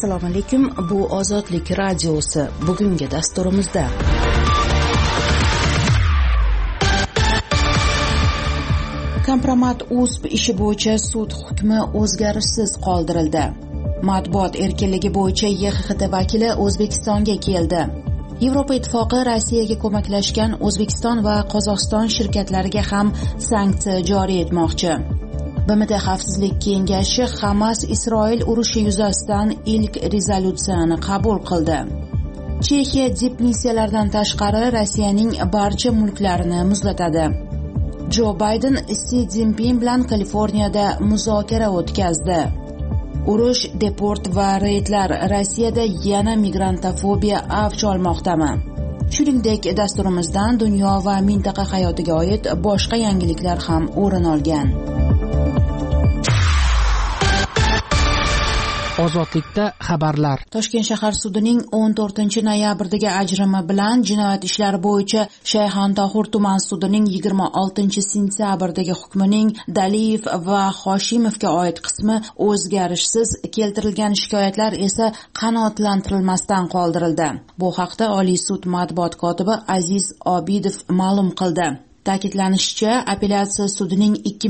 Assalomu alaykum. Bu Ozodlik radiosi. Bugungi dasturimizda Kompromat.uz ishi bo'yicha sud hukmi o'zgarishsiz qoldirildi. Matbuot erkinligi bo'yicha YXHT vakili O'zbekistonga keldi. Yevropa Ittifoqi Rossiyaga ko'maklashgan O'zbekiston va Qozog'iston shirkatlariga ham sanksiya joriy etmoqchi. BMT Xavfsizlik kengashi Hamas-Isroil urushi yuzasidan ilk rezolyutsiyani qabul qildi. Chexiya diplomatsiyalardan tashqari Rossiyaning barcha mulklarini muzlatadi. Jo Bayden Si Zinpin bilan Kaliforniyada muzokara o'tkazdi. Urush, deport va reydlar Rossiyada yana migrantofobiya avj olmoqdami? Shuningdek, dasturimizdan dunyo va mintaqa hayotiga oid boshqa yangiliklar ham o'rin olgan. Ozodlikda xabarlar. Toshkent shahar sudining 14-noyabrdagi ajrimi bilan jinoyat ishlari bo'yicha Shayxontohur tuman sudining 26-sentyabrdagi hukmining Daliyev va Hoshimovga oid qismi o'zgarishsiz, keltirilgan shikoyatlar esa qanoatlantirilmasdan qoldirildi. Bu haqda Oliy sud matbuot kotibi Aziz Obidov ma'lum qildi. Ta'kidlanishicha, apellyatsiya sudining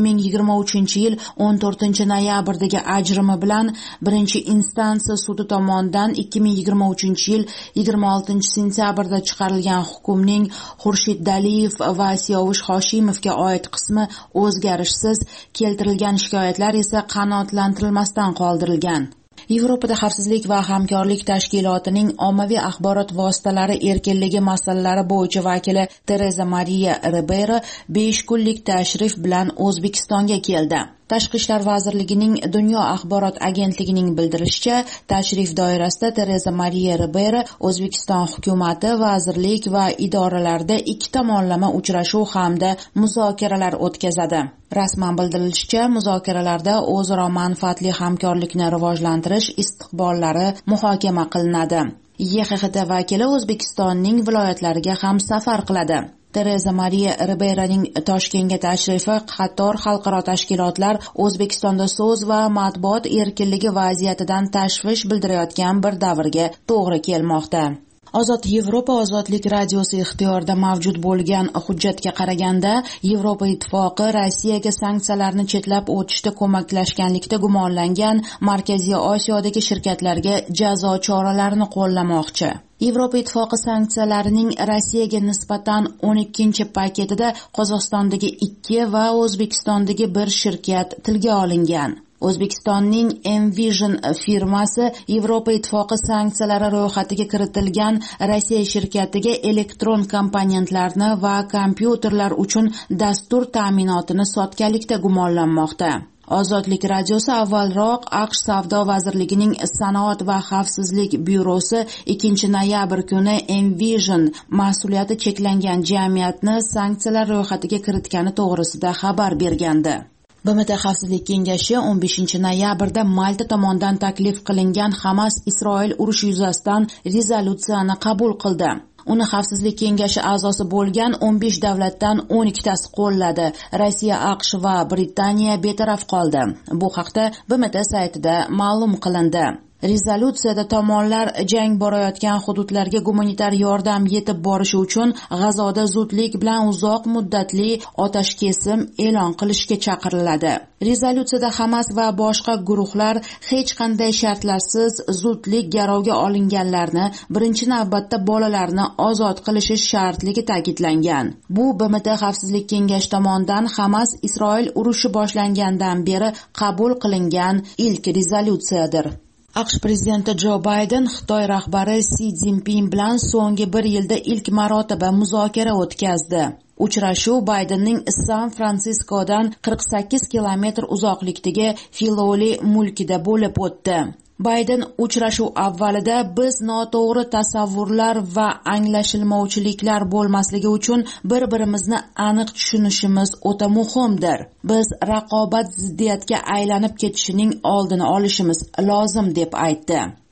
2023-yil 14-noyabrdagi ajrimi bilan birinchi instansiya sudi tomonidan 2023-yil 26-sentyabrda chiqarilgan hukmning Xurshid Daliyev va Siyovush Hoshimovga oid qismi o'zgarishsiz, keltirilgan shikoyatlar esa qanoatlantirilmasdan qoldirilgan. Yevropada xavfsizlik va hamkorlik tashkilotining ommaviy axborot vositalari erkinligi masalalari bo'yicha vakili Tereza Maria Ribeiro 5 kunlik tashrif bilan O'zbekistonga keldi. Tashqi ishlar vazirligining Dunyo axborot agentligining bildirishicha, tashrif doirasida Tereza Maria Ribeiro O'zbekiston hukumati, vazirlik va idoralarda ikki tomonlama uchrashuv hamda muzokaralar o'tkazadi. Rasman bildirilishicha, muzokaralarda o'zaro manfaatli hamkorlikni rivojlantirish istiqbollari muhokama qilinadi. YXHT vakili O'zbekistonning viloyatlariga ham safar qiladi. Tereza Maria Ribeironing Toshkentga tashrifi qator xalqaro tashkilotlar O'zbekistonda so'z va matbuot erkinligi vaziyatidan tashvish bildirayotgan bir davrga to'g'ri kelmoqda. Ozod Yevropa ozodlik radiosi ixtiyorida mavjud bo'lgan hujjatga qaraganda, Yevropa Ittifoqi Rossiyaga sanksiyalarni chetlab o'tishda ko'maklashganlikda gumonlangan Markaziy Osiyodagi shirkatlarga jazo choralarini qo'llamoqchi. Yevropa Ittifoqi sanksiyalarining Rossiyaga nisbatan 12-paketida Qozog'istondagi 2 va O'zbekistondagi 1 shirkat tilga olingan. O'zbekistonning Envision firmasi Yevropa Ittifoqi sanksiyalari ro'yxatiga kiritilgan Rossiya shirkatiga elektron komponentlarni va kompyuterlar uchun dastur ta'minotini sotganlikda gumonlanmoqda. Ozodlik radiosi avvalroq AQSh Savdo vazirligining Sanoat va xavfsizlik byurosi 2-noyabr kuni Envision mas'uliyati cheklangan jamiyatni sanksiyalar ro'yxatiga kiritgani to'g'risida xabar bergandi. BMT Xavfsizlik kengashi 15-noyabrda Malta tomonidan taklif qilingan Hamas-Isroil urushi yuzasidan rezolyutsiyani qabul qildi. Uni Xavfsizlik kengashi a'zosi bo'lgan 15 davlatdan 12tasi qo'lladi. Rossiya, AQSh va Britaniya betaraf qoldi. Bu haqda BMT saytida ma'lum qilindi. Rezolyutsiyada tomonlar jang borayotgan hududlarga gumanitar yordam yetib borishi uchun G'azoda zudlik bilan uzoq muddatli otash kesim e'lon qilishga chaqiriladi. Rezolyutsiyada Hamas va boshqa guruhlar hech qanday shartlarsiz zudlik garovga olinganlarni, birinchi navbatda bolalarni ozod qilishi shartligi ta'kidlangan. Bu BMT Xavfsizlik kengashi tomonidan Hamas-Isroil urushi boshlangandan beri qabul qilingan ilk rezolyutsiyadir. AQSh prezidenti Jo Bayden Xitoy rahbari Si Zinpin bilan so'nggi 1 yilda ilk marotaba muzokara o'tkazdi. Uchrashuv Baydenning San-Fransiskodan 48 kilometr uzoqlikdagi Filoli mulkida bo'lib o'tdi. Bayden uchrashuv avvalida biz noto'g'ri tasavvurlar va anglashilmovchiliklar bo'lmasligi uchun bir-birimizni aniq tushunishimiz o'ta muhimdir. Biz raqobat ziddiyatga aylanib ketishining oldini olishimiz lozim deb aytdi.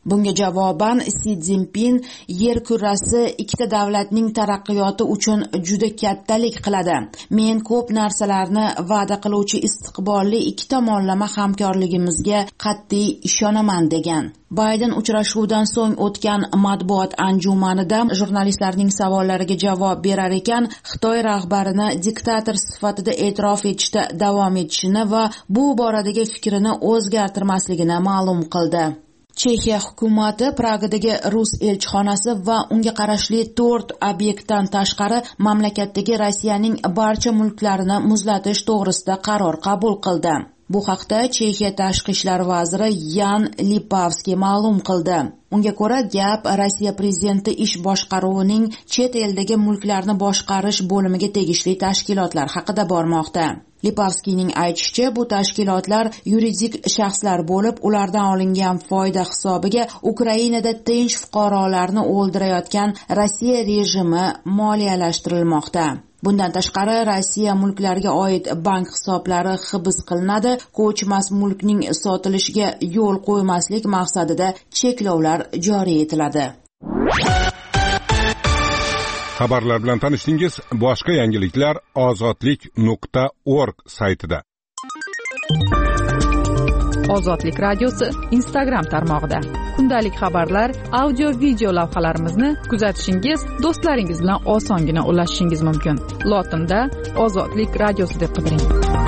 Bunga javoban Si Szinpin yer kurrasi ikkita davlatning taraqqiyoti uchun juda kattalik qiladi. Men ko'p narsalarni va'da qiluvchi istiqbolli ikki tomonlama hamkorligimizga qat'iy ishonaman degan. Bayden uchrashuvdan so'ng o'tgan matbuot anjumanida jurnalistlarning savollariga javob berar ekan, Xitoy rahbarini diktator sifatida e'tirof etishda davom etishini va bu boradagi fikrini o'zgartirmasligini ma'lum qildi. Chexiya hukumati Pragadagi rus elchixonasi va unga qarashli 4 obyektdan tashqari mamlakatdagi Rossiyaning barcha mulklarini muzlatish to'g'risida qaror qabul qildi. Bu haqda Chexiya tashqi ishlar vaziri Yan Lipavskiy ma'lum qildi. Unga ko'ra, gap Rossiya prezidenti ish boshqaruvining chet eldagi mulklarni boshqarish bo'limiga tegishli tashkilotlar haqida bormoqda. Lipavskiyning aytishicha, bu tashkilotlar yuridik shaxslar bo'lib, ulardan olingan foyda hisobiga Ukrainada tinch fuqarolarni o'ldirayotgan Rossiya rejimi moliyalashtirilmoqda. Bundan tashqari, Rossiya mulklariga oid bank hisoblari hibs qilinadi, ko'chmas mulkning sotilishiga yo'l qo'ymaslik maqsadida cheklovlar joriy etiladi. Xabarlar bilan tanishdingiz. Boshqa yangiliklar ozodlik.org saytida. Ozodlik radiosi Instagram tarmog'ida. Kundalik xabarlar, audio video lavhalarimizni kuzatishingiz, do'stlaringiz bilan osongina ulashishingiz mumkin. Lotinda Ozodlik radiosi deb qidiring.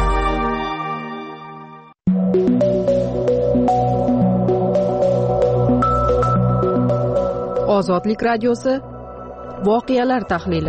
Ozodlik radiosi voqealar tahlili.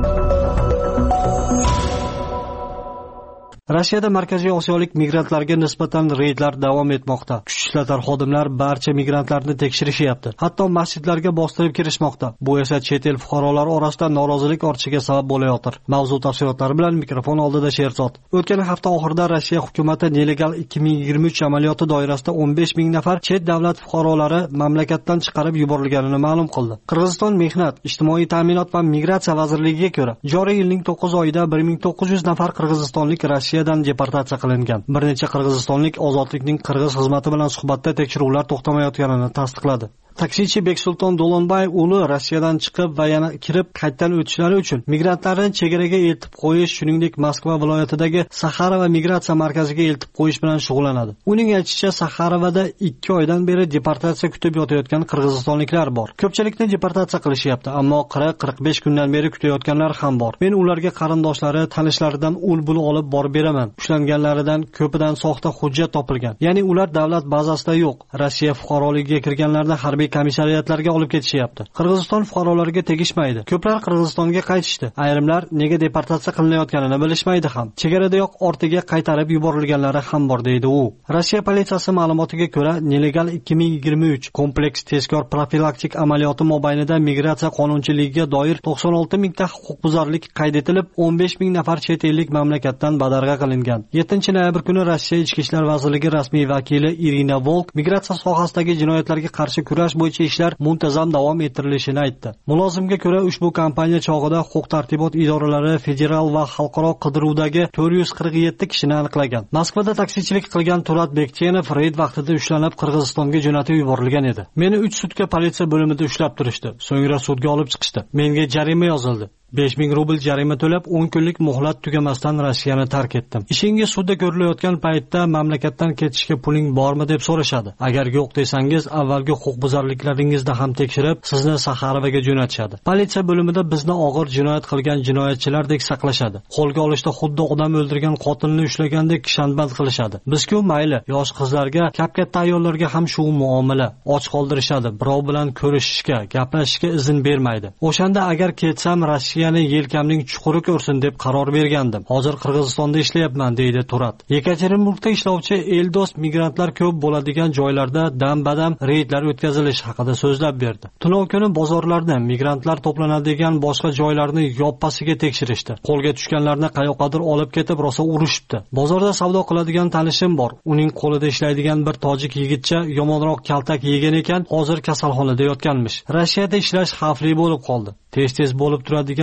Rossiyada Markaziy Osiyolik migrantlarga nisbatan reydlar davom etmoqda. Kuchli ishlar xodimlar barcha migrantlarni tekshirishyapti. Hatto masjidlarga bostirib kirishmoqda. Bu esa chet el fuqarolari orasida norozilik ortishiga sabab bo'layotir. Mavzu tafsilotlari bilan mikrofon oldida Sherzod. O'tgan hafta oxirida Rossiya hukumati Nelegal 2023 amaliyoti doirasida 15 ming nafar chet davlat fuqarolari mamlakatdan chiqarib yuborilganini ma'lum qildi. Qirg'iziston Mehnat, ijtimoiy ta'minot va migratsiya vazirligiga ko'ra, joriy yilning 9 oyida 1900 nafar qirg'izistonlik Rossiya deportatsiya qilingan. Bir necha qirg'izistonlik ozodlikning qirg'iz xizmati bilan suhbatda tekshiruvlar to'xtamayotganini tasdiqladi. Taksichi Beksulton Do'lonbay uni Rossiyadan chiqib va yana kirib qaytdan o'tishlari uchun migrantlarni chegaraga eltib qo'yish, shuningdek Moskva viloyatidagi Saxarova migratsiya markaziga eltib qo'yish bilan shug'ullanadi. Uning aytishicha, Saxarovada 2 oydan beri deportatsiya kutib yotayotgan qirg'izistonliklar bor. Ko'pchilikni deportatsiya qilishyapti, ammo 40-45 kundan beri kutayotganlar ham bor. Men ularga qarindoshlari, tanishlaridan ul-bul olib borib beraman. Ushlanganlaridan ko'pidan soxta hujjat topilgan. Ya'ni ular davlat bazasida yo'q. Rossiya fuqaroligiga kirganlarni harbiy komissariyatlarga olib ketishyapti. Qirg'iziston fuqarolariga tegishmaydi. Ko'plar Qirg'izistonga qaytishdi. Ayrimlar nega deportatsiya qilinayotganini bilishmaydi ham. Chegaradayoq ortiga qaytarib yuborilganlari ham bor deydi u. Rossiya politsiyasi ma'lumotiga ko'ra, Nelegal 2023 kompleks tezkor profilaktik amaliyoti mobaynida migratsiya qonunchiligiga doir 96 mingta huquqbuzarlik qayd etilib, 15 ming nafar chet ellik mamlakatdan badarg'a qilingan. 7 noyabr kuni Rossiya Ichki ishlar vazirligi rasmiy vakili Irina Volk migratsiya sohasidagi jinoyatlarga qarshi kurash bo'yicha ishlar muntazam davom ettirilishini aytdi. Mulozimga ko'ra, ushbu kampaniya chog'ida huquq-tartibot idoralari federal va xalqaro qidiruvdagi 447 kishini aniqlagan. Moskvada taksichilik qilgan Turat Bekchenov reyd vaqtida ushlanib Qirg'izistonga jo'natib yuborilgan edi. Meni 3 sutka politsiya bo'limida ushlab turishdi. So'ngra sudga olib chiqishdi. Menga jarima yozildi. 5000 rubl jarima to'lab 10 kunlik muhlat tugamasdan Rossiyani tark etdim. Ishingiz sudda ko'rilayotgan paytda mamlakatdan ketishga puling bormi deb so'rashadi. Agar yo'q desangiz, avvalgi huquqbuzarliklaringizda ham tekshirib, sizni Saxarovaga jo'natishadi. Politsiya bo'limida bizni og'ir jinoyat qilgan jinoyatchilardek saqlashadi. Qo'lga olishda xuddi odam o'ldirgan qotilni ushlagandek kishanband qilishadi. Biz-ku mayli, yosh qizlarga, kap-katta ayollarga ham shu muomala. Och qoldirishadi. Birov bilan ko'rishishga, gaplashishga izn bermaydi. O'shanda agar ketsam Rossiya yana yelkamning chuquri ko'rsin deb qaror bergandim. Hozir Qirg'izistonda ishlayapman, deydi Turat. Yekaterinburgda ishlovchi eldost migrantlar ko'p bo'ladigan joylarda dam-badam reydlar o'tkazilishi haqida so'zlab berdi. Tunov kuni bozorlarda migrantlar to'planadigan boshqa joylarni yoppasiga tekshirishdi. Qo'lga tushganlarni qayoqqadir olib ketib rosa urishibdi. Bozorda savdo qiladigan tanishim bor. Uning qo'lida ishlaydigan bir tojik yigitcha yomonroq kaltak yegan ekan, hozir kasalxonada yotganmish. Rossiyada ishlash xavfli bo'lib qoldi. Tez-tez bo'lib turadigan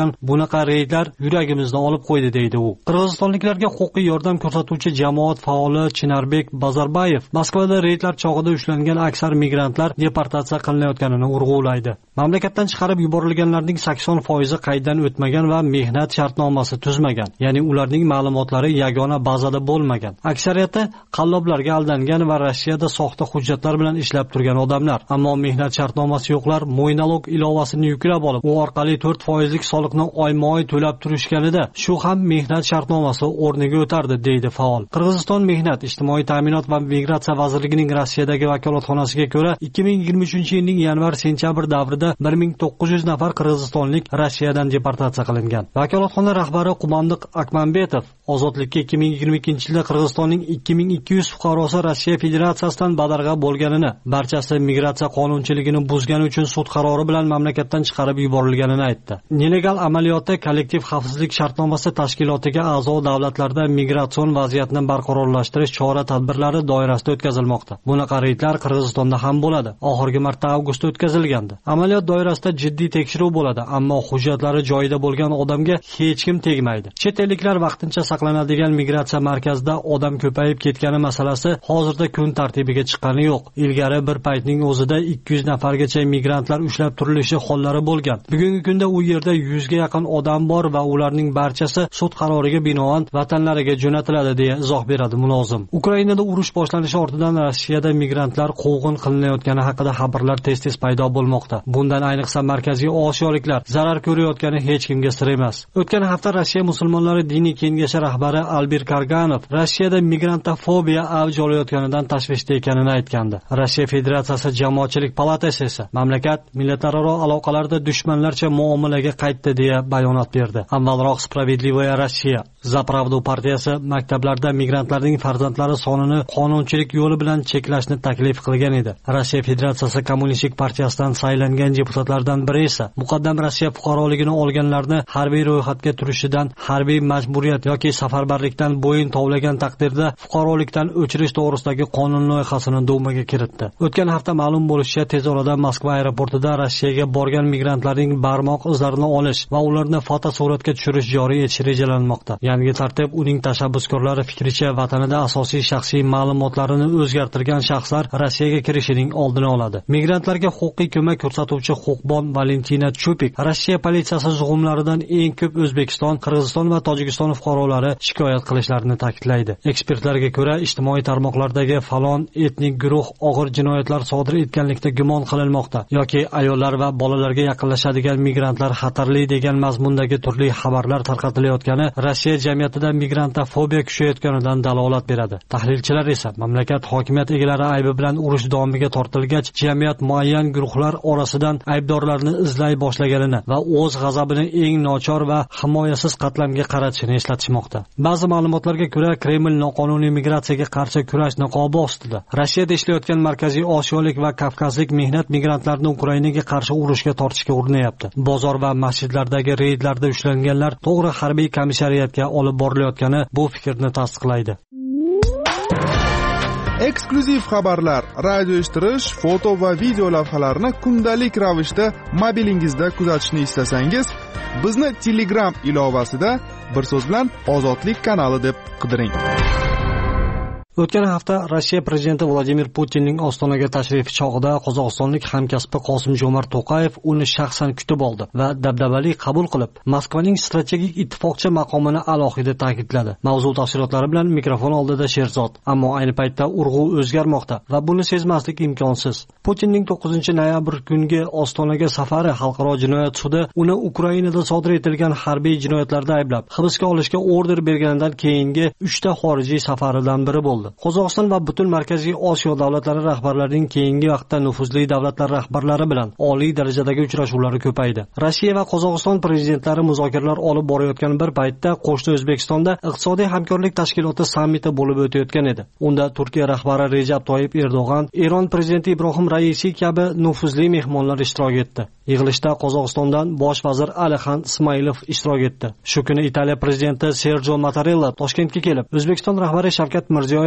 qilingan bunaqa reydlar yuragimizni olib qo'ydi, deydi u. Qirg'izistonliklarga huquqiy yordam ko'rsatuvchi jamoat faoli Chinarbek Bazarbayev Moskvada reydlar chog'ida ushlangan aksar migrantlar deportatsiya qilinayotganini urg'ulaydi. Mamlakatdan chiqarib yuborilganlarning 80% qayddan o'tmagan va mehnat shartnomasi tuzmagan, ya'ni ularning ma'lumotlari yagona bazada bo'lmagan. Aksariyati qalloblarga aldangan va Rossiyada soxta hujjatlar bilan ishlab turgan odamlar. Ammo mehnat shartnomasi yo'qlar mo'ynalog ilovasini yuklab olib, u orqali 4% soliqni oyma-oy to'lab turishganida, shu ham mehnat shartnomasi o'rniga o'tardi, deydi faol. Qirg'iziston Mehnat, ijtimoiy ta'minot va migratsiya vazirligining Rossiyadagi vakolatxonasiga ko'ra, 2023-yilning yanvar-sentyabr davrida 1900 nafar qirg'izistonlik Rossiyadan deportatsiya qilingan. Vakolatxona rahbari Qumandiq Akmanbetov ozodlikka 2022-yilda Qirg'izistonning 2200 fuqarosi Rossiya Federatsiyasidan badarg'a bo'lganini, barchasi migratsiya qonunchiligini buzgani uchun sud qarori bilan mamlakatdan chiqarib yuborilganini aytdi. Nelegal amaliyotda kollektiv xavfsizlik shartnomasi tashkilotiga a'zo davlatlarda migratsion vaziyatni barqarorlashtirish chora-tadbirlari doirasida o'tkazilmoqda. Bunaqa reydlar Qirg'izistonda ham bo'ladi. Oxirgi marta avgustda o'tkazilgandi. Amaliyot doirasida jiddiy tekshiruv bo'ladi, ammo hujjatlari joyida bo'lgan odamga hech kim tegmaydi. Chet elliklar vaqtincha saqlanadigan migratsiya markazida odam ko'payib ketgani masalasi hozirda kun tartibiga chiqqani yo'q. Ilgari bir paytning o'zida 200 nafargacha migrantlar ushlab turilishi hollari bo'lgan. Bugungi kunda u yerda 100 ga yaqin odam bor va ularning barchasi sud qaroriga binoan vatanlariga jo'natiladi, deya izoh beradi mulozim. Ukrainada urush boshlanishi ortidan Rossiyada migrantlar quvg'in qilinayotgani haqida xabarlar tez-tez paydo bo'lmoqda. Bundan ayniqsa Markaziy Osiyoliklar zarar ko'rayotgani hech kimga sir emas. O'tgan hafta Rossiya musulmonlari diniy kengashi rahbari Albir Karganov Rossiyada migrantofobiya avj olayotganidan tashvishda ekanini aytgandi. Rossiya Federatsiyasi jamoatchilik palatasi esa mamlakat millatlararo aloqalarda dushmanlarcha muomalaga qaytdi, deya bayonot berdi. Avvalroq Spravedlivaya Rossiya Za Pravdu partiyasi maktablarda migrantlarning farzandlari sonini qonunchilik yo'li bilan cheklashni taklif qilgan edi. Rossiya Federatsiyasi Kommunistik partiyasidan saylangan deputatlardan biri esa muqaddam Rossiya fuqaroligini olganlarni harbiy ro'yxatga turishidan, harbiy majburiyat yoki safarbarlikdan bo'yin tovlagan taqdirda fuqarolikdan o'chirish to'g'risidagi qonun loyihasini Dumaga kiritdi. O'tgan hafta ma'lum bo'lishicha, tez orada Moskva aeroportida Rossiyaga borgan migrantlarning barmoq izlarini olish va ularni fotosuratga tushirish joriy etish rejalanmoqda. Yangi tartib uning tashabbuskorlari fikricha vatanida asosiy shaxsiy ma'lumotlarini o'zgartirgan shaxslar Rossiyaga kirishining oldini oladi. Migrantlarga huquqiy ko'mak ko'rsatuvchi huquqbon Valentina Chupik Rossiya politsiyasi zug'umlaridan eng ko'p O'zbekiston, Qirg'iziston va Tojikiston fuqarolari shikoyat qilishlarini ta'kidlaydi. Ekspertlarga ko'ra, ijtimoiy tarmoqlardagi falon etnik guruh og'ir jinoyatlar sodir etganlikda gumon qilinmoqda yoki ayollar va bolalarga yaqinlashadigan migrantlar xatarli degan mazmundagi turli xabarlar tarqatilayotgani Rossiya jamiyatida migrantofobiya kuchayotganidan dalolat beradi. Tahlilchilar esa mamlakat hokimiyat egalari aybi bilan urush domiga tortilgach, jamiyat muayyan guruhlar orasidan aybdorlarni izlay boshlaganini va o'z g'azabini eng nochor va himoyasiz qatlamga qaratishini eslatishmoqda. Ba'zi ma'lumotlarga ko'ra, Kreml noqonuniy migratsiyaga qarshi kurash niqobi ostida Rossiyada ishlayotgan Markaziy Osiyolik va Kavkazlik mehnat migrantlarini Ukrainaga qarshi urushga tortishga urinayapti. Bozor va masjidlardagi reydlarda ushlanganlar to'g'ri harbiy komissariyatga olib borilayotgani bu fikrni tasdiqlaydi. Eksklyuziv xabarlar, radio eshittirish, foto va video lavhalarni kundalik ravishda mobilingizda kuzatishni istasangiz, bizni Telegram ilovasida bir so'z bilan Ozodlik kanali deb qidiring. O'tgan hafta Rossiya prezidenti Vladimir Putinning Ostonaga tashrifi chog'ida qozog'istonlik hamkasbi Qosim-Jo'mart To'qayev uni shaxsan kutib oldi va dabdabali qabul qilib, Moskvaning strategik ittifoqchi maqomini alohida ta'kidladi. Mavzu tafsilotlari bilan mikrofon oldida Sherzod. Ammo ayni paytda urg'u o'zgarmoqda va buni sezmaslik imkonsiz. Putinning 9-noyabr kungi Ostonaga safari xalqaro jinoyat sudi uni Ukrainada sodir etilgan harbiy jinoyatlarda ayblab, hibsga olishga order berganidan keyingi 3 ta xorijiy safaridan biri bo'ldi. Qozog'iston va butun Markaziy Osiyo davlatlari rahbarlarining keyingi vaqtda nufuzli davlatlar rahbarlari bilan oliy darajadagi uchrashuvlari ko'paydi. Rossiya va Qozog'iston prezidentlari muzokaralar olib borayotgan bir paytda qo'shni O'zbekistonda iqtisodiy hamkorlik tashkiloti sammiti bo'lib o'tayotgan edi. Unda Turkiya rahbari Recep Tayyip Erdo'g'an, Eron prezidenti Ibrohim Raisi kabi nufuzli mehmonlar ishtirok etdi. Yig'ilishda Qozog'istondan bosh vazir Alixan Ismailov ishtirok etdi. Shu kuni Italiya prezidenti Sergio Mattarella Toshkentga kelib, O'zbekiston rahbari Shavkat Mirziyoyev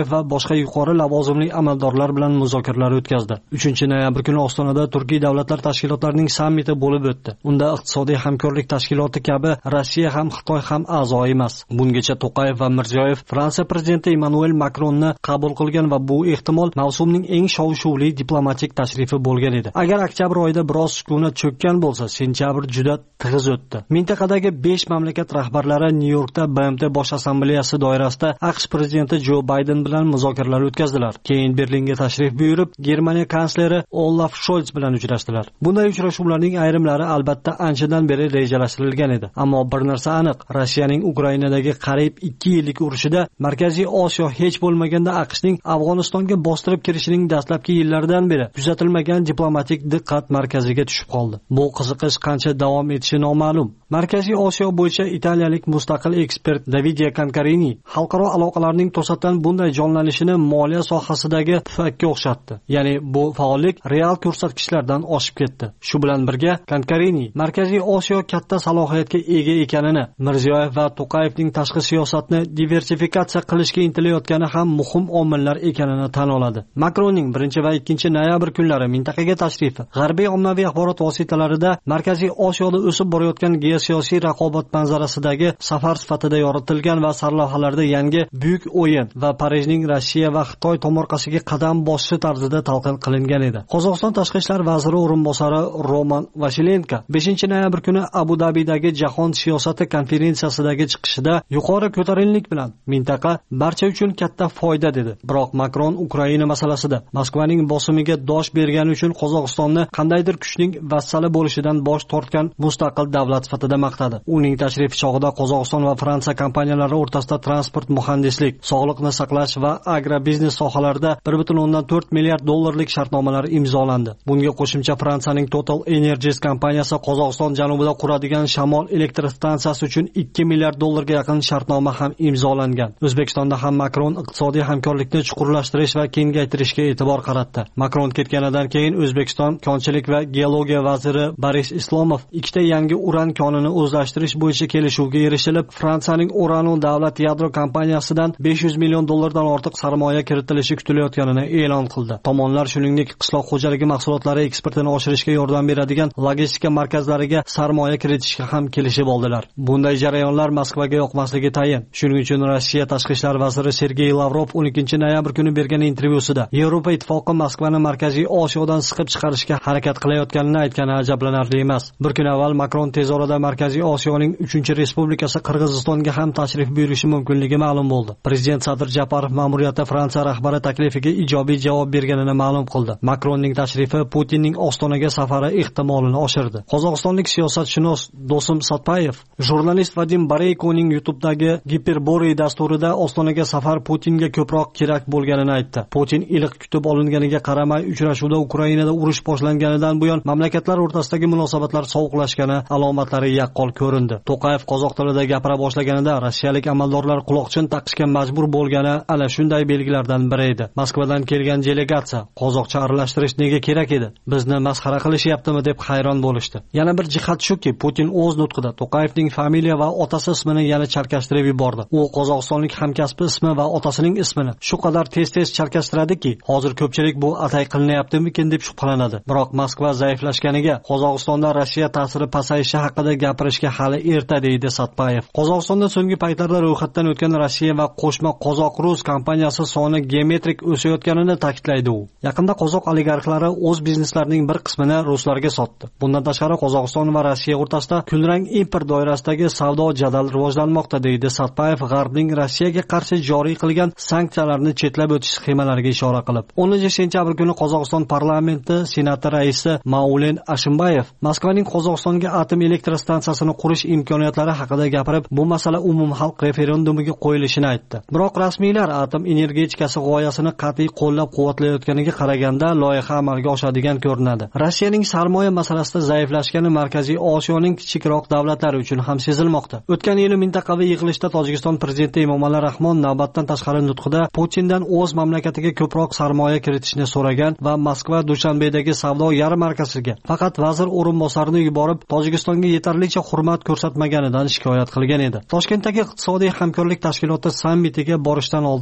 va boshqa yuqori lavozimli amaldorlar bilan muzokaralar o'tkazdi. 3-noyabr kuni Ostonada Turkiy davlatlar tashkilotlarining sammiti bo'lib o'tdi. Unda iqtisodiy hamkorlik tashkiloti kabi Rossiya ham Xitoy ham a'zo emas. Bungacha To'qayev va Mirziyoyev Fransiya prezidenti Emmanuel Makronni qabul qilgan va bu ehtimol mavsumning eng shov-shuvli diplomatik tashrifi bo'lgan edi. Agar oktyabr oyida biroz sukunat cho'kkan bo'lsa, sentyabr juda tig'iz o'tdi. Mintaqadagi 5 mamlakat rahbarlari Nyu-Yorkda BMT bosh assambleyasi doirasida AQSh prezidenti Jo Bayden bilan muzokaralar o'tkazdilar. Keyin Berlinga tashrif buyurib, Germaniya kansleri Olaf Scholz bilan uchrashdilar. Bunday uchrashuvlarning ayrimlari albatta anchadan beri rejalashtirilgan edi. Ammo bir narsa aniq, Rossiyaning Ukrainadagi qariyb 2 yillik urushida Markaziy Osiyo hech bo'lmaganda AQShning Afg'onistonga bostirib kirishining dastlabki yillaridan beri kuzatilmagan diplomatik diqqat markaziga tushib qoldi. Bu qiziqish qancha davom etishi noma'lum. Markaziy Osiyo bo'yicha italiyalik mustaqil ekspert Davide Cancarini xalqaro aloqalarning to'satdan bunday jonlanishini moliya sohasidagi pufakka o'xshatdi. Ya'ni bu faollik real ko'rsatkichlardan oshib ketdi. Shu bilan birga Cancarini Markaziy Osiyo katta salohiyatga ega ekanini, Mirziyoyev va To'qayevning tashqi siyosatni diversifikatsiya qilishga intilayotgani ham muhim omillar ekanini tan oladi. Makronning 1 va 2 noyabr kunlari mintaqaga tashrifi g'arbiy ommaviy axborot vositalarida Markaziy Osiyoda o'sib borayotgan geosiyosiy raqobat manzarasidagi safar sifatida yoritilgan va sarlavhalarda yangi buyuk o'yin va Parijning Rossiya va Xitoy tomorqasiga qadam bosishi tarzida talqin qilingan edi. Qozog'iston tashqi ishlar vaziri o'rinbosari Roman Vashilenko 5-noyabr kuni Abu Dabidagi Jahon siyosati konferensiyasidagi chiqishida yuqori ko'tarinlik bilan mintaqa barcha uchun katta foyda dedi. Biroq Makron Ukraina masalasida Moskvaning bosimiga dosh bergani uchun Qozog'istonni qandaydir kuchning vassali bo'lishidan bosh tortgan mustaqil davlat sifatida maqtadi. Uning tashrifi chog'ida Qozog'iston va Fransiya kompaniyalari o'rtasida transport, muhandislik, sog'liqni saqlash va agrobiznes sohalarida 1.4 milliard dollarlik shartnomalar imzolandi. Bunga qo'shimcha Fransiyaning Total Energies kompaniyasi Qozog'iston janubida quradigan shamol elektr stansiyasi uchun 2 milliard dollarga yaqin shartnoma ham imzolangan. O'zbekistonda ham Makron iqtisodiy hamkorlikni chuqurlashtirish va kengaytirishga e'tibor qaratdi. Makron ketganidan keyin O'zbekiston konchilik va geologiya vaziri Boris Islomov ikkita yangi uran konini o'zlashtirish bo'yicha kelishuvga erishilib, Fransiyaning Orano davlat yadro kompaniyasidan 500 million dollardan ortiq sarmoya kiritilishi kutilayotganini e'lon qildi. Tomonlar shuningdek qishloq xo'jaligi mahsulotlari eksportini oshirishga yordam beradigan logistika markazlariga sarmoya kiritishga ham kelishib oldilar. Bunday jarayonlar Moskvaga yoqmasligi tayin. Shuning uchun Rossiya tashqi ishlar vaziri Sergey Lavrov 12-noyabr kuni bergan intervyusida Yevropa ittifoqi Moskvani Markaziy Osiyodan siqib chiqarishga harakat qilayotganini aytgani ajablanarli emas. Bir kun avval Makron tez orada Markaziy Osiyoning 3-respublikasi Qirg'izistonga ham tashrif buyurishi mumkinligi ma'lum bo'ldi. Prezident Sadir Japarov ma'muriyati Fransiya rahbari taklifiga ijobiy javob berganini ma'lum qildi. Makronning tashrifi Putinning Ostonaga safari ehtimolini oshirdi. Qozog'istonlik siyosatshunos Do'sim Satpayev jurnalist Vadim Bareykoning YouTube'dagi Giperbory dasturida Ostonaga safar Putinga ko'proq kerak bo'lganini aytdi. Putin iliq kutib olinganiga qaramay uchrashuvda Ukrainada urush boshlanganidan buyon mamlakatlar o'rtasidagi munosabatlar sovuqlashgani alomatlari yaqqol ko'rindi. To'qayev qozoq tilida gapira boshlaganida rossiyalik amaldorlar quloqchin taqishga majbur bo'lgani ana shunday belgilardan biri edi. Moskvadan kelgan delegatsiya qozoqcha aralashtirish nega kerak edi? Bizni masxara qilishyaptimi deb hayron bo'lishdi. Yana bir jihat shuki, Putin o'z nutqida To'qayevning familiya va otasi ismini yana chalkashtirib yubordi. U qozog'istonlik hamkasbi ismi va otasining ismini shu qadar tez-tez chalkashtiradiki, hozir ko'pchilik bu atay qilinayaptimikin deb shubhalanadi. Biroq Moskva zaiflashganiga, Qozog'istonda Rossiya ta'siri pasayishi haqida gapirishga hali erta deydi Satpayev. Qozog'istonda so'nggi paytlarda ro'yxatdan o'tgan Rossiya va qo'shma qozoq-rus kompaniyasi soni geometrik o'sayotganini ta'kidlaydi u. Yaqinda qozoq oligarxlari o'z bizneslarining bir qismini ruslarga sotdi. Bundan tashqari Qozog'iston va Rossiya o'rtasida kulrang import doirasidagi savdo jadal rivojlanmoqda deydi Satpayev G'arbning Rossiyaga qarshi joriy qilgan sanksiyalarni chetlab o'tish sxemalariga ishora qilib. 10-sentyabr kuni Qozog'iston parlamenti senati raisi Maulen Ashimbayev Moskvaning Qozog'istonga atom elektr stansiyasini qurish imkoniyatlari haqida gapirib, bu masala umumxalq referendumiga qo'yilishini aytdi. Biroq rasmiylar atom energetikasi g'oyasini qat'iy qo'llab-quvvatlayotganiga qaraganda loyiha amalga oshadigan ko'rinadi. Rossiyaning sarmoya masalasida zaiflashgani Markaziy Osiyoning kichikroq davlatlari uchun ham sezilmoqda. O'tgan yili mintaqaviy yig'ilishda Tojikiston prezidenti Emomali Rahmon navbatdan tashqari nutqida Putindan o'z mamlakatiga ko'proq sarmoya kiritishni so'ragan va Moskva Dushanbedagi savdo yarmarkasiga faqat vazir o'rinbosarini yuborib, Tojikistonga yetarlicha hurmat ko'rsatmaganidan shikoyat qilgan edi. Toshkentdagi iqtisodiy hamkorlik tashkiloti sammitiga borishdan oldin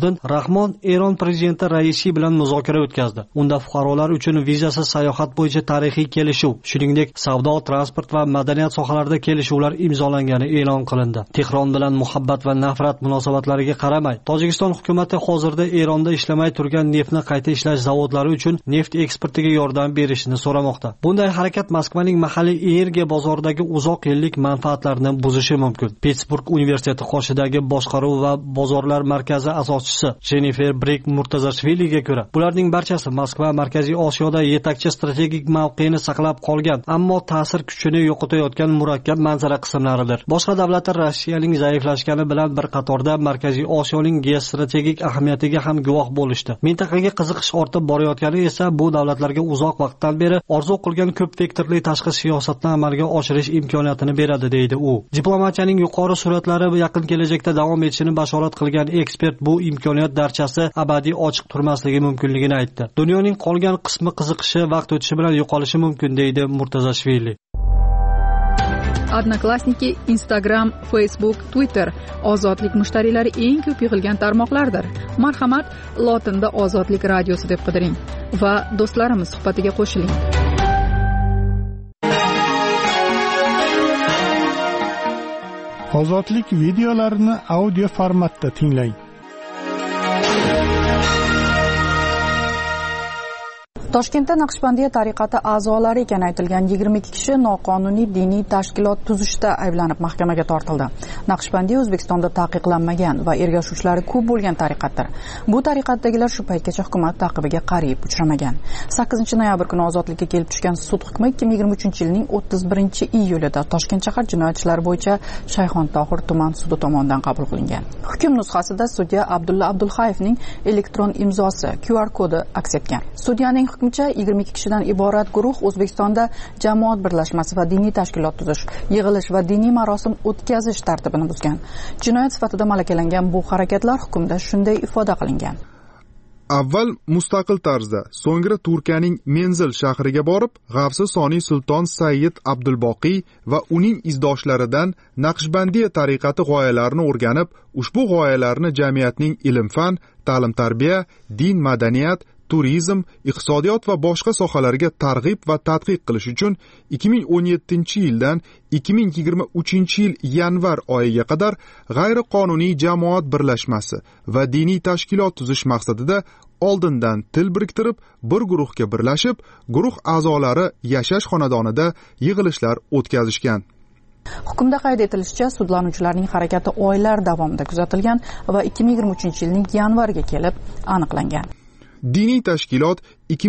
oldin Rahmon Eron prezidenti Raisi bilan muzokara o'tkazdi. Unda fuqarolar uchun vizasiz sayohat bo'yicha tarixiy kelishuv, shuningdek savdo, transport va madaniyat sohalarida kelishuvlar imzolangani e'lon qilindi. Tehron bilan muhabbat va nafrat munosabatlariga qaramay, Tojikiston hukumatı hozirda Eronda ishlamay turgan neftni qayta ishlash zavodlari uchun neft eksportiga yordam berishini so'ramoqda. Bunday harakat Moskvaning mahalliy energiya bozoridagi uzoq yillik manfaatlarini buzishi mumkin. Pittsburg universiteti qoshidagi boshqaruv va bozorlar markazi asoschisi Jennifer Brick Murtazashviliga ko'ra, bularning barchasi Moskva Markaziy Osiyoda yetakchi strategik mavqeini saqlab qolgan, ammo ta'sir kuchini yo'qotayotgan murakkab manzara qismlaridir. Boshqa davlatlar Rossiyaning zaiflashgani bilan bir qatorda Markaziy Osiyoning geostrategik ahamiyatiga ham guvoh bo'lishdi. Mintaqaga qiziqish ortib borayotgani esa bu davlatlarga uzoq vaqtdan beri orzu qilgan ko'p vektorli tashqi siyosatni amalga oshirish imkoniyatini beradi, deydi u. Diplomatiyaning yuqori sur'atlari yaqin kelajakda davom etishini bashorat qilgan ekspert bu imkoniyat darchasi abadiy ochiq turmasligi mumkinligini aytdi. Dunyoning qolgan qismi qiziqishi vaqt o'tishi bilan yo'qolishi mumkin, deydi Murtazashvili. Odnoklassniki, Instagram, Facebook, Twitter ozodlik mushtariylari eng ko'p yig'ilgan tarmoqlardir. Marhamat, lotinda Ozodlik radiosi deb qidiring va do'stlarimiz suhbatiga qo'shiling. Ozodlik videolarini audio formatda tinglang. Toshkentda Naqshbandiya tariqati a'zolari ekani aytilgan 22 kishi noqonuniy diniy tashkilot tuzishda ayblanib mahkamaga tortildi. Naqshbandiya O'zbekistonda taqiqlanmagan va ergashuvchilari ko'p bo'lgan tariqatdir. Bu tariqatdagilar shu paytgacha hukumat taqibiga qariyib uchramagan. 8-noyabr kuni ozodlikka kelib tushgan sud hukmi 2023-yilning 31-iyulida Toshkent shahar jinoyat ishlari bo'yicha Shayxontohur tuman sudi tomonidan qabul qilingan. Hukm nusxasida sudya Abdulla Abdulxayevning elektron imzosi QR kodi aks etgan. Sudyaning hukmicha 22 kishidan iborat guruh O'zbekistonda jamoat birlashmasi va diniy tashkilot tuzish, yig'ilish va diniy marosim o'tkazish tartibini buzgan. Jinoyat sifatida malakalangan bu harakatlar hukmda shunday ifoda qilingan. Avval mustaqil tarzda, so'ngra Turkiyaning Menzil shahriga borib, G'avsi Soniy Sulton Sayyid Abdulboqiy va uning izdoshlaridan Naqshbandiya tariqati g'oyalarini o'rganib, ushbu g'oyalarni jamiyatning ilm-fan, ta'lim-tarbiya, din, madaniyat, turizm, iqtisodiyot va boshqa sohalarga targ'ib va tadqiq qilish uchun 2017-yildan 2023-yil yanvar oyiga qadar g'ayriqonuniy jamoat birlashmasi va diniy tashkilot tuzish maqsadida oldindan til biriktirib, bir guruhga birlashib, guruh a'zolari yashash xonadonida yig'ilishlar o'tkazishgan. Hukmda qayd etilishicha, sudlanuvchilarning harakati oylar davomida kuzatilgan va 2023-yilning yanvariga kelib aniqlangan. Diniy tashkilot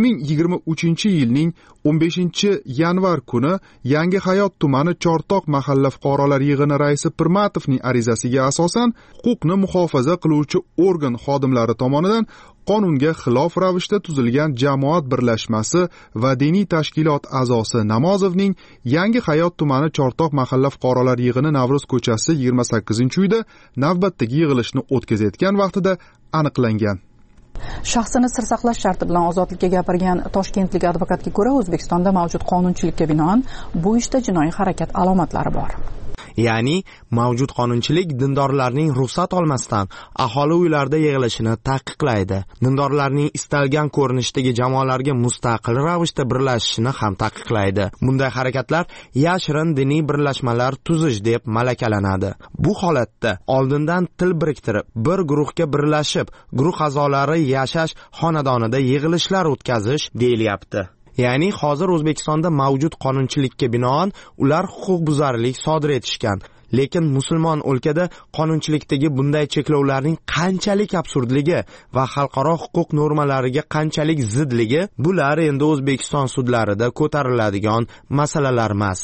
2023-yilning 15-yanvar kuni Yangi Hayot tumani Chortoq mahalla fuqarolar yig'ini raisi Pirmatovning arizasiga asosan huquqni muhofaza qiluvchi organ xodimlari tomonidan qonunga xilof ravishda tuzilgan jamoat birlashmasi va diniy tashkilot a'zosi Namozovning Yangi Hayot tumani Chortoq mahalla fuqarolar yig'ini Navruz ko'chasi 28-uyda navbatdagi yig'ilishni o'tkazayotgan vaqtida aniqlangan. Shaxsini sir saqlash sharti bilan ozodlikka gapirgan toshkentlik advokatga ko'ra, O'zbekistonda mavjud qonunchilikka binoan bu ishda jinoiy harakat alomatlari bor. Ya'ni mavjud qonunchilik dindorlarning ruxsat olmasdan aholi uylarida yig'ilishini taqiqlaydi. Dindorlarning istalgan ko'rinishdagi jamoalarga mustaqil ravishda birlashishini ham taqiqlaydi. Bunday harakatlar yashirin diniy birlashmalar tuzish deb malakalanadi. Bu holatda oldindan til biriktirib, bir guruhga birlashib, guruh a'zolari yashash xonadonida yig'ilishlar o'tkazish deyilyapti. Ya'ni hozir O'zbekistonda mavjud qonunchilikka binoan ular huquqbuzarlik sodir etishgan. Lekin musulmon o'lkada qonunchilikdagi bunday cheklovlarning qanchalik absurdligi va xalqaro huquq normalariga qanchalik zidligi bular endi O'zbekiston sudlarida ko'tariladigan masalalar emas.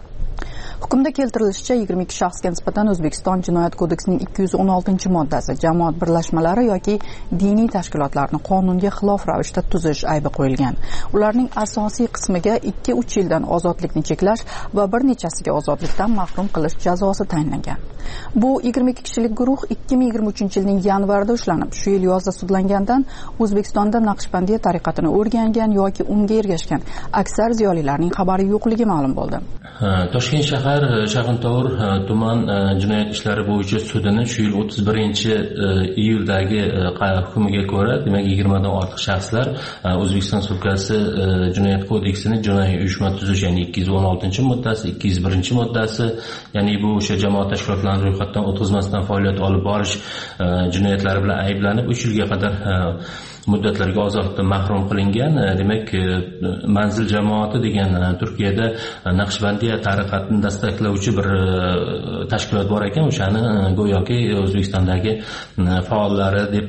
Hukmda keltirilishicha 22 shaxsga nisbatan O'zbekiston Jinoyat kodeksining 216-moddasi jamoat birlashmalari yoki diniy tashkilotlarni qonunga xilof ravishda tuzish aybi qo'yilgan. Ularning asosiy qismiga 2-3 yildan ozodlikni cheklash va bir nechasiga ozodlikdan mahrum qilish jazosi tayinlangan. Bu 22 kishilik guruh 2023-yilning yanvarida ushlanib, shu yil yozda sudlangandan O'zbekistonda Naqshbandiya tariqatini o'rgangan yoki unga ergashgan aksar ziyolilarning xabari yo'qligi ma'lum bo'ldi. Toshkent shahar shaxslar Shayxontohur tuman jinoyat ishlari bo'yicha sudini shu yil 31-iyuldagi hukmiga ko'ra, demak 20 dan ortiq shaxslar O'zbekiston Respublikasi Jinoyat kodeksining jinoiy uyushma tuzish, ya'ni 216-moddasi, 201-moddasi, ya'ni bu o'sha jamoat tashkilotlarining ro'yxatdan o'tkazmasdan faoliyat olib borish jinoyatlari bilan ayblanib 3 yilga qadar muddatlarga ozodlikdan mahrum qilingan. Demak, Manzil jamoati degan Turkiyada Naqshbandiya tariqatini dastaklovchi bir tashkilot bor ekan, o'shani go'yoki O'zbekistondagi faollari deb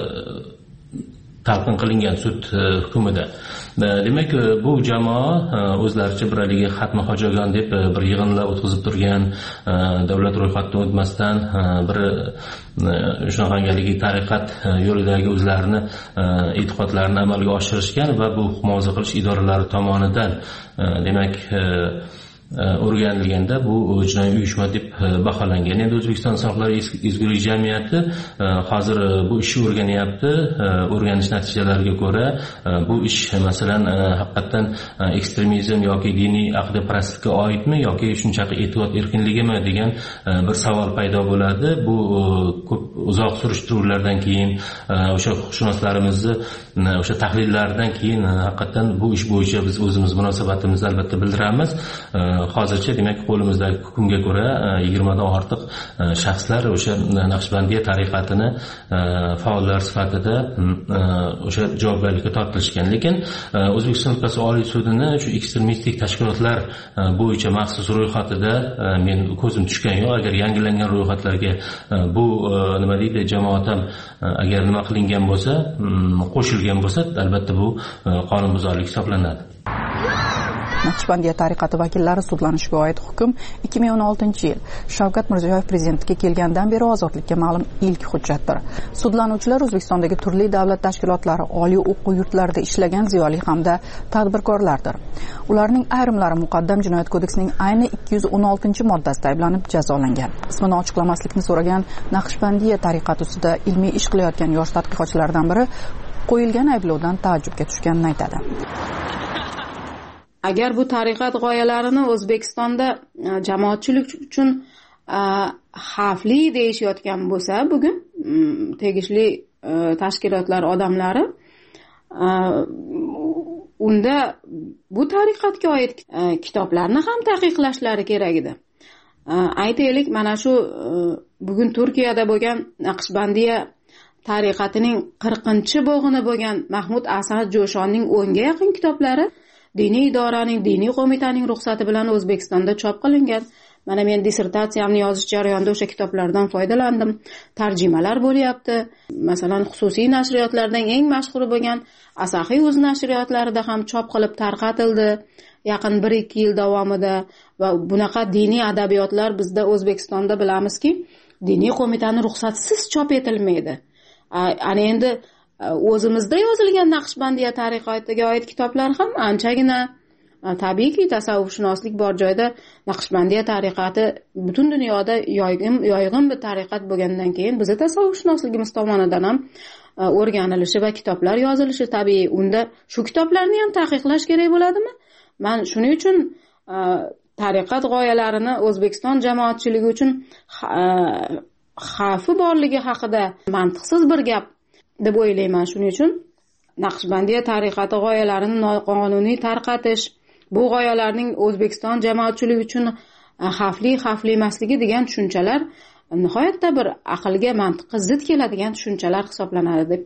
talqin qilingan sud hukmida. Demak, bu jamoa o'zlaricha bir haligi xatmi hojagon deb bir yig'inlar o'tkazib turgan, davlat ro'yxatdan o'tmasdan bir shunaqangi tariqat yo'lidagi o'zlarini e'tiqodlarini amalga oshirishgan va bu himoya qilish idoralari tomonidan demak o'rganilganda bu jinoiy uyushma deb baholangan. Endi O'zbekiston Insonlar ezgulik jamiyati hozir bu ishni o'rganyapti. O'rganish natijalariga ko'ra bu ish masalan haqiqatan ekstremizm yoki diniy aqida-parastlikka oidmi yoki shunchaki e'tiqod erkinligimi degan bir savol paydo bo'ladi. Bu ko'p uzoq surishtiruvlardan keyin o'sha huquqshunoslarimizni o'sha tahlillaridan keyin haqiqatan bu ish bo'yicha biz o'zimiz munosabatimizni albatta bildiramiz. Hozircha demak qo'limizdagi hukmga ko'ra 20 dan ortiq shaxslar o'sha Naqshbandiya tariqatini faollar sifatida o'sha javobgarlikka tortilishgan. Lekin O'zbekiston Respublikasi Oliy sudini shu ekstremistik tashkilotlar bo'yicha maxsus ro'yxatida men ko'zim tushgan yo'q. Agar yangilangan ro'yxatlarga bu nima deydi jamoat ham agar nima qilingan bo'lsa, qo'shilgan bo'lsa, albatta bu qonunbuzarlik hisoblanadi. Naqshbandiya tariqati vakillari sudlanishiga oid hukm 2016-yil Shavkat Mirziyoyev prezidentga kelgandan beri ozodlikka ma'lum ilk hujjatdir. Sudlanuvchilar O'zbekistondagi turli davlat tashkilotlari, oliy o'quv yurtlarida ishlagan ziyoli hamda tadbirkorlardir. Ularning ayrimlari muqaddam jinoyat kodeksining ayni 216-moddasida ayblanib jazolangan. Ismini ochiqlamaslikni so'ragan Naqshbandiya tariqati ustida ilmiy ish qilayotgan yosh tadqiqotchilardan biri qo'yilgan ayblovdan taajjubga tushganini aytadi. Agar bu tariqat g'oyalarini O'zbekistonda jamoatchilik uchun xavfli deyishayotgan bo'lsa, bugun tegishli tashkilotlar odamlari, unda bu tariqatga oid kitoblarni ham taqiqlashlari kerak edi. Aytaylik, mana shu bugun Turkiyada bo'lgan Naqshbandiya tariqatining 40-bo'g'ini bo'lgan Mahmud Asad Jo'shonning 10 ga yaqin kitoblari diniy idoraning, diniy qo'mitaning ruxsati bilan O'zbekistonda chop qilingan. Mana men dissertatsiyamni yozish jarayonida o'sha kitoblardan foydalandim. Tarjimalar bo'lyapti. Masalan, xususiy nashriyotlardan eng mashhuri bo'lgan Asaxiy o'z nashriyotlarida ham chop qilib tarqatildi yaqin 1-2 yil davomida. Va bunaqa diniy adabiyotlar bizda O'zbekistonda bilamizki, diniy qo'mitaning ruxsatisiz chop etilmaydi. Ana endi o'zimizda yozilgan Naqshbandiya tariqatiga oid kitoblar ham anchagina, tabiiyki tasavvufshunoslik bor joyda Naqshbandiya tariqati butun dunyoda yoyg'in bir tariqat bo'lgandan keyin bizning tasavvufshunosligimiz tomonidan ham o'rganilishi va kitoblar yozilishi tabiiy. Unda shu kitoblarni ham taqiqlash kerak bo'ladimi? Men shuning uchun tariqat g'oyalarini O'zbekiston jamoatchiligi uchun xavfi borligi haqida mantiqsiz bir gap deb o'ylayman. Shuning uchun Naqshbandiya tariqati g'oyalarini noqonuniy tarqatish, bu g'oyalarning O'zbekiston jamoatchiligi uchun xavfli emasligi degan tushunchalar nihoyatda bir aqlga, mantiqqa zid keladigan tushunchalar hisoblanadi deb.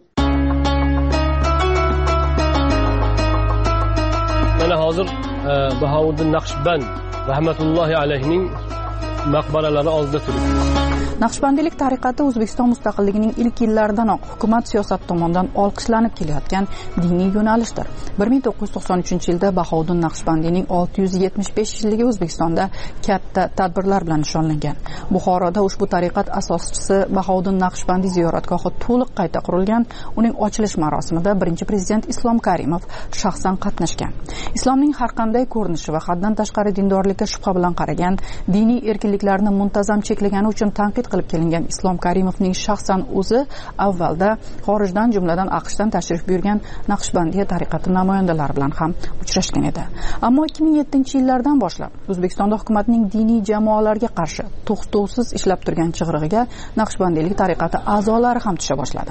Mana hozir Bahouddin Naqshband rahmatullohi alayhining maqbaralari oldida turibmiz. Naqshbandiylik tariqati O'zbekiston mustaqilligining ilk yillaridanoq hukumat siyosati tomonidan olqishlanib kelayotgan diniy yo'nalishdir. 1993-yilda Bahouddin Naqshbandiyning 675 yilligi O'zbekistonda katta tadbirlar bilan nishonlangan. Buxoroda ushbu tariqat asoschisi Bahouddin Naqshbandiy ziyoratgohi to'liq qayta qurilgan. Uning ochilish marosimida birinchi prezident Islom Karimov shaxsan qatnashgan. Islomning har qanday ko'rinishi va haddan tashqari dindorlikka shubha bilan qaragan, diniy erkinlik yangiliklarni muntazam cheklagani uchun tanqid qilib kelingan Islom Karimovning shaxsan o'zi avvalda xorijdan, jumladan AQShdan tashrif buyurgan Naqshbandiya tariqati namoyandalari bilan ham uchrashgan edi. Ammo 2007-yillardan boshlab O'zbekistonda hukumatning diniy jamoalarga qarshi to'xtovsiz ishlab turgan chig'irig'iga Naqshbandiylik tariqati a'zolari ham tusha boshladi.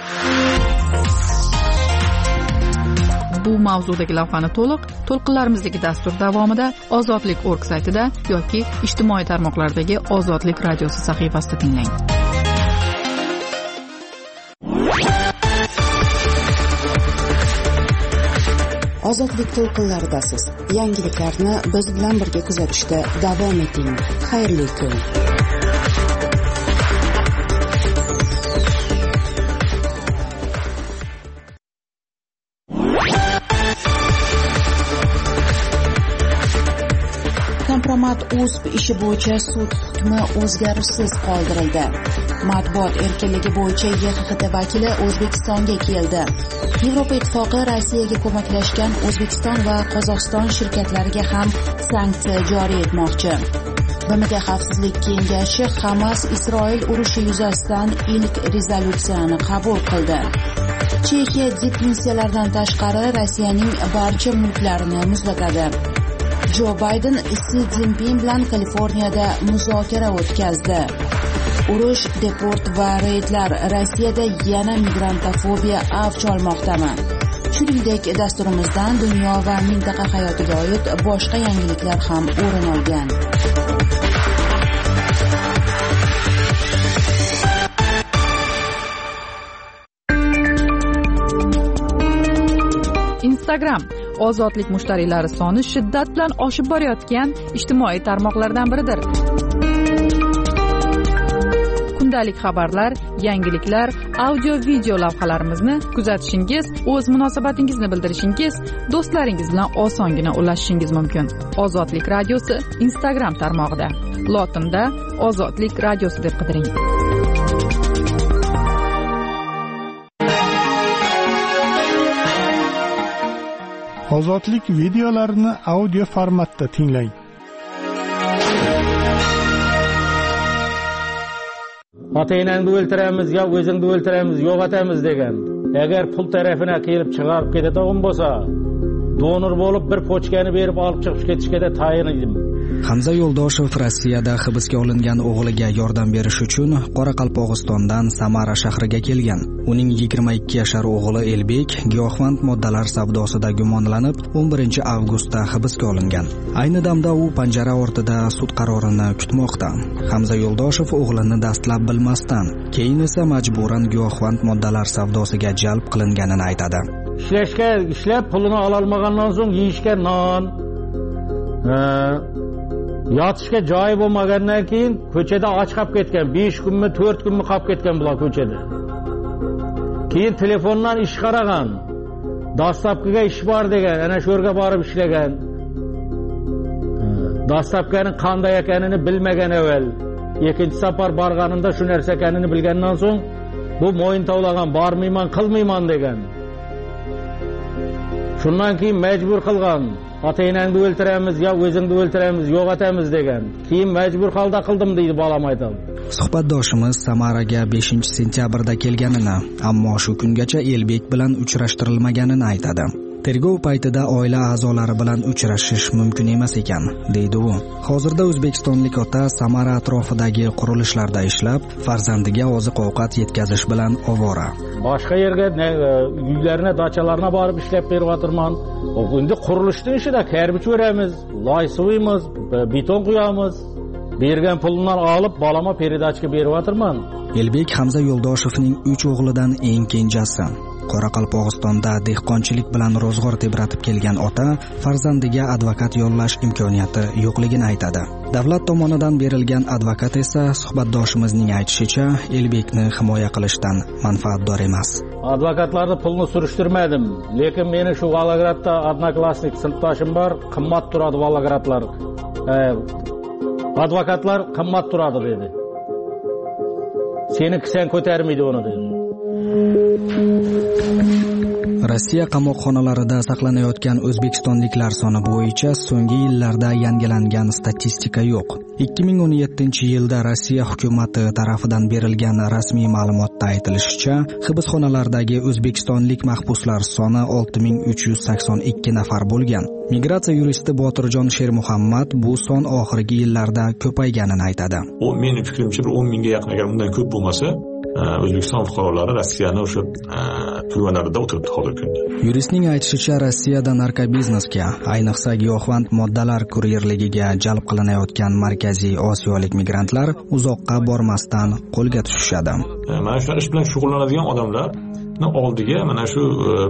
Bu mavzudagi lavhani to'lqinlarimizdagi dastur davomida ozodlik.org saytida yoki ijtimoiy tarmoqlardagi Ozodlik radiosi sahifasida tinglang. Ozodlik to'lqinlaridasiz. Yangiliklarni biz bilan birga kuzatishda davom eting. Xayrli kun. Kompromat.uz ishi bo'yicha sud hukmi o'zgarishsiz qoldirildi. Matbuot erkinligi bo'yicha YXHT vakili O'zbekistonga keldi. Yevropa Ittifoqi Rossiyaga ko'maklashgan O'zbekiston va Qozog'iston shirkatlariga ham sanksiya joriy etmoqchi. BMT Xavfsizlik kengashi Hamas-Isroil urushi yuzasidan ilk rezolyutsiyani qabul qildi. Chexiya depensiyalardan tashqari Rossiyaning barcha mulklarini muzlatadi. Jo Bayden Si Szinpin bilan Kaliforniyada muzokara o'tkazdi. Urush, deport va reydlar Rossiyada yana migrantofobiya avj olmoqdami? Shuningdek, dasturimizdan dunyo va mintaqa hayotiga oid boshqa yangiliklar ham o'rin olgan. Instagram ozodlik mushtariylari soni shiddat bilan oshib borayotgan ijtimoiy tarmoqlardan biridir. Kundalik xabarlar, yangiliklar, audio-video lavhalarimizni kuzatishingiz, o'z munosabatingizni bildirishingiz, do'stlaringiz bilan osongina ulashishingiz mumkin. Ozodlik radiosi Instagram tarmog'ida. Lotinda Ozodlik radiosi deb qidiring. Ozodlik videolarini audio formatda tinglang. Ota-enangni o'ltiramiz, yo o'zingni o'ltiramiz, yo'qotamiz degan. Agar pul tarafina kelib chiqarib ketadigan bo'lsa, donor bo'lib bir pochkani berib olib chiqib ketishga tayin edim. Hamza Yo'ldoshev Rossiyada hibsga olingan o'g'liga yordam berish uchun Qoraqalpog'istondan Samara shahriga kelgan. Uning 22 yashar o'g'li Elbek giyohvand moddalar savdosida gumonlanib 11 avgustda hibsga olingan. Ayni damda u panjara ortida sud qarorini kutmoqda. Hamza Yo'ldoshev o'g'lini dastlab bilmasdan, keyin esa majburan giyohvand moddalar savdosiga jalb qilinganini aytadi. Ishlab pulini ola olmagandan so'ng yeyishga non, yotishga joy bo'lmagandan keyin ko'chada och qolib ketgan, 5 kunmi 4 kunmi qolib ketgan bular ko'chada. Keyin telefondan ish qaragan, dastlabkiga ish bor degan, ana shu yerga borib ishlagan. Dastlabkining qanday ekanini bilmagan avval, ikkinchi safar borganida shu narsa ekanini bilgandan so'ng bu mo'yin tovlagan, bormayman, qilmayman degan. Shundan keyin majbur qilgan. Ota-enangni o'ltiramiz, yo o'zingni o'ltiramiz, yo'qotamiz degan. Keyin majbur holda qildim deydi bolam aytadi. Suhbatdoshimiz Samaraga 5-sentyabrda kelganini, ammo shu kungacha Elbek bilan uchrashtirilmaganini aytadi. Tergov paytida oila a'zolari bilan uchrashish mumkin emas ekan, deydi u. Hozirda o'zbekistonlik ota Samara atrofidagi qurilishlarda ishlab, farzandiga oziq-ovqat yetkazish bilan ovora. Boshqa yerga uylarına, dachalarına borib ishlab beryapman. Endi qurilishning ishida karbich o'ramiz, loy suvimiz, beton quyamiz. Bergan puldan olib balama peredachga beryapman. Elbek Hamza Yo'ldoshevning 3 o'g'lidan eng kenjasi. Qoraqalpog'istonda dehqonchilik bilan ro'zg'or tebratib kelgan ota farzandiga advokat yollash imkoniyati yo'qligini aytadi. Davlat tomonidan berilgan advokat esa suhbatdoshimizning aytishicha Elbekni himoya qilishdan manfaatdor emas. Advokatlarni pulni surishtirmadim, lekin meni shu Vologradda odnoklassnik sinfdoshim bor, qimmat turadi Vologradlar. Advokatlar qimmat turadi dedi. Seni sen ko'tarmaydi uni dedi. Rossiya qamoqxonalarida saqlanayotgan o'zbekistonliklar soni bo'yicha so'nggi yillarda yangilangan statistika yo'q. 2017-yilda Rossiya hukumati tarafidan berilgan rasmiy ma'lumotda aytilishicha, hibsxonalardagi o'zbekistonlik mahbuslar soni 6382 nafar bo'lgan. Migratsiya yuristi Botirjon Shermuhammad bu son oxirgi yillarda ko'payganini aytadi. Mening fikrimcha 10 mingga yaqin, agar undan ko'p bo'lmasa, O'zbekiston fuqarolari Rossiyani o'sha turmalarida o'tiribdi hozirgi kunda. Yuristning aytishicha, Rossiyada narkobiznesga, ayniqsa giyohvand moddalar kuryerligiga jalb qilinayotgan markaziy osiyolik migrantlar uzoqqa bormasdan qo'lga tushishadi. Mana shu ish bilan shug'ullanadigan odamlar oldiga mana shu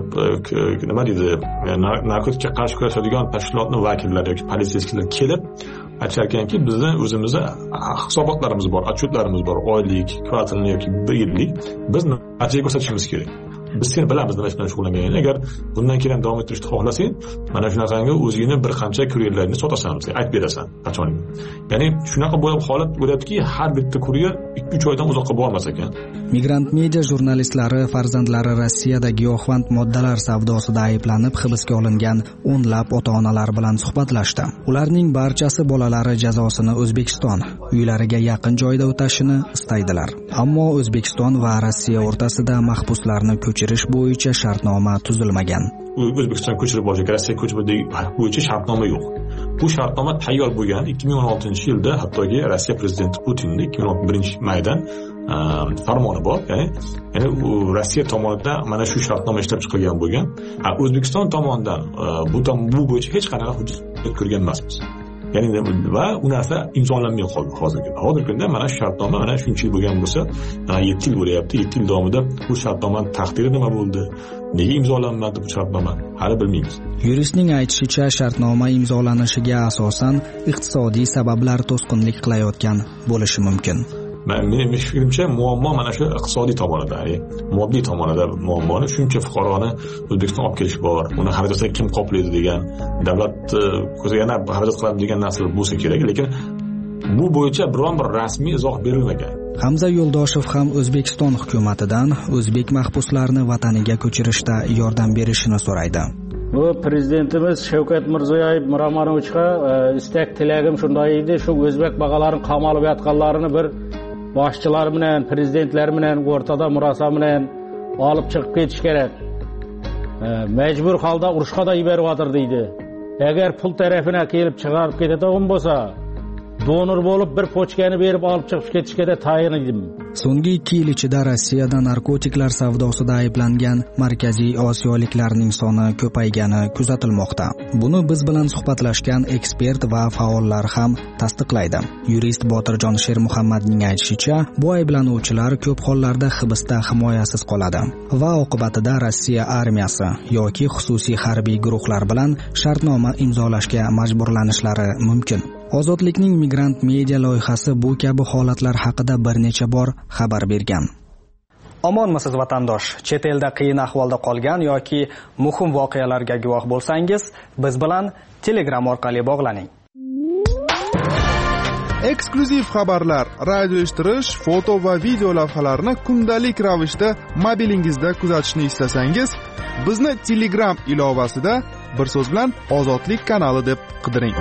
nima deydi, narkotikka qarshi kurashadigan tashkilotning vakillari yoki politsiyachilar kelib aytisharkanki, bizni o'zimizni hisobotlarimiz bor, otчетlarimiz bor, oylik, kvartallik yoki bir yillik. Biz natija ko'rsatishimiz kerak. Biz seni bilamiz nima bilan shug'ullanganingni. Agar bundan keyin davom ettirishni xohlasang, mana shunaqangi o'zingni bir qancha kuryerlarni sotasan, bizga aytib berasan qachon. Ya'ni shunaqa bo'lib holat bo'ladiki, har bitta kuryer 2-3 oydan uzoqqa bormas ekan. Migrant media jurnalistlari farzandlari Rossiyada giyohvand moddalar savdosida ayblanib hibsga olingan o'nlab ota-onalar bilan suhbatlashdi. Ularning barchasi bolalari jazosini O'zbekiston, uylariga yaqin joyda o'tashini istaydilar. Ammo O'zbekiston va Rossiya o'rtasida mahbuslarni ko'chirish bo'yicha shartnoma tuzilmagan. O'zbekiston ko'chirib olishga, Rossiya ko'chirib bo'yicha shartnoma yo'q. Bu shartnoma tayyor bo'lgan 2016-yilda, hattoki Rossiya prezidenti Putinning 2011-maydan farmoni bor. Ya'ni Rossiya tomonidan mana shu shartnoma ishlab chiqilgan bo'lgan. O'zbekiston tomonidan bu bo'yicha hech qanaqa hujjat ko'rgan emasmiz. Ya'ni va u narsa imzolanmay qoldi hozirgi. Hozirgi kunda mana shu shartnoma mana shuncha yil bo'lgan bo'lsa, 7 yil bo'lyapti. 7 yil davomida bu shartnomaning taqdiri nima bo'ldi? Nega imzolanmadi bu shartnoma? Hali bilmaymiz. Yuristning aytishicha, shartnoma imzolanishiga asosan iqtisodiy sabablar to'sqinlik qilayotgan bo'lishi mumkin. Mening fikrimcha, muammo mana shu iqtisodiy tomonida, moddiy tomonida muammoni, shuncha fuqaroni O'zbekiston olib kelish bor. Uni xarajatini kim qoplaydi degan, davlat ko'ziga yana xarajat qiladi degan narsalar bo'lsa kerak, lekin bu bo'yicha biron bir rasmiy izoh berilmagan. Hamza Yo'ldoshev ham O'zbekiston hukumatidan o'zbek mahbuslarni vataniga ko'chirishda yordam berishini so'raydi. Bu prezidentimiz Shavkat Mirziyoyev Miromonovichga istak tilagim shunday edi, shu o'zbek bog'alarini qamalib yotganlarini bir boshchilar bilan, prezidentlar bilan o'rtada murosa bilan olib chiqib ketish kerak. Majbur holda urushga da yuboryotir deydi. Agar pul tarafina kelib chiqarib ketadigan bo'lsa, donor bo'lib bir pochkani berib olib chiqib ketishga da tayyor edim. So'nggi 2 yil ichida Rossiyada narkotiklar savdosida ayblangan markaziy osiyoliklarning soni ko'paygani kuzatilmoqda. Buni biz bilan suhbatlashgan ekspert va faollar ham tasdiqlaydi. Yurist Botirjon Shermuhammadning aytishicha, bu ayblanuvchilar ko'p hollarda hibsda himoyasiz qoladi va oqibatida Rossiya armiyasi yoki xususiy harbiy guruhlar bilan shartnoma imzolashga majburlanishlari mumkin. Ozodlikning migrant media loyihasi bu kabi holatlar haqida bir necha bor xabar bergan. Omonmisiz vatandosh? Chet elda qiyin ahvolda qolgan yoki muhim voqealarga guvoh bo'lsangiz, biz bilan Telegram orqali bog'laning. Eksklyuziv xabarlar, radio eshittirish, foto va video lavhalarni kundalik ravishda mobilingizda kuzatishni istasangiz, bizni Telegram ilovasida bir so'z bilan Ozodlik kanali deb qidiring.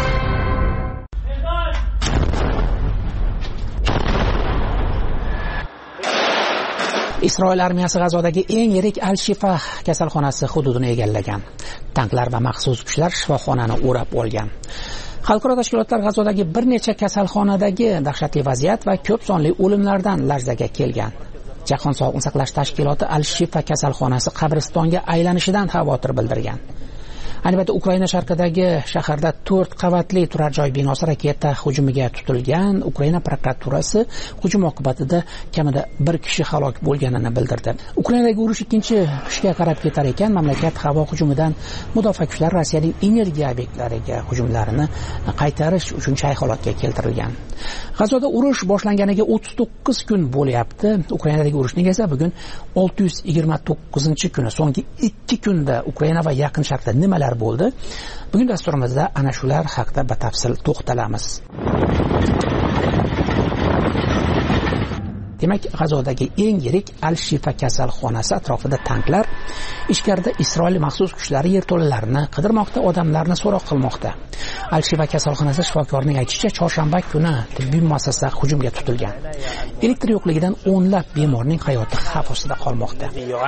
Isroil armiyasi G'azodagi eng yirik Al-Shifa kasalxonasi hududini egallagan. Tanklar va maxsus kuchlar shifoxonani o'rab olgan. Xalqaro tashkilotlar G'azodagi bir necha kasalxonadagi dahshatli vaziyat va ko'p sonli o'limlardan larzaga kelgan. Jahon sog'liqni saqlash tashkiloti Al-Shifa kasalxonasi qabristonga aylanishidan xavotir bildirgan. Albatta, Ukraina sharqidagi shaharda 4 qavatli turar joy binosi raketa hujumiga tutilgan. Ukraina prokuraturasi hujum oqibatida kamida 1 kishi halok bo'lganini bildirdi. Ukrainadagi urush ikkinchi qishga qarab ketar ekan, mamlakat havo hujumidan mudofaa kuchlari Rossiyaning energiya obyektlariga hujumlarini qaytarish uchun shay holatga keltirilgan. G'azoda urush boshlanganiga 39 kun bo'lyapti. Ukrainadagi urushning esa bugun 629-kuni. So'nggi 2 kunda Ukraina va Yaqin Sharqda nimalar bo'ldi? Bugun dasturimizda ana shular haqida batafsil to'xtalamiz. Demak, G'azodagi eng yirik Al-Shifa kasalxonasi atrofida tanklar, ichkarida Isroil maxsus kuchlari yerto'lalarini qidirmoqda, odamlarni so'roq qilmoqda. Al-Shifa kasalxonasi shifokorining aytishicha, chorshanba kuni tibbiy muassasa hujumga tutilgan. Elektr yo'qligidan o'nlab bemorning hayoti xavf ostida qolmoqda.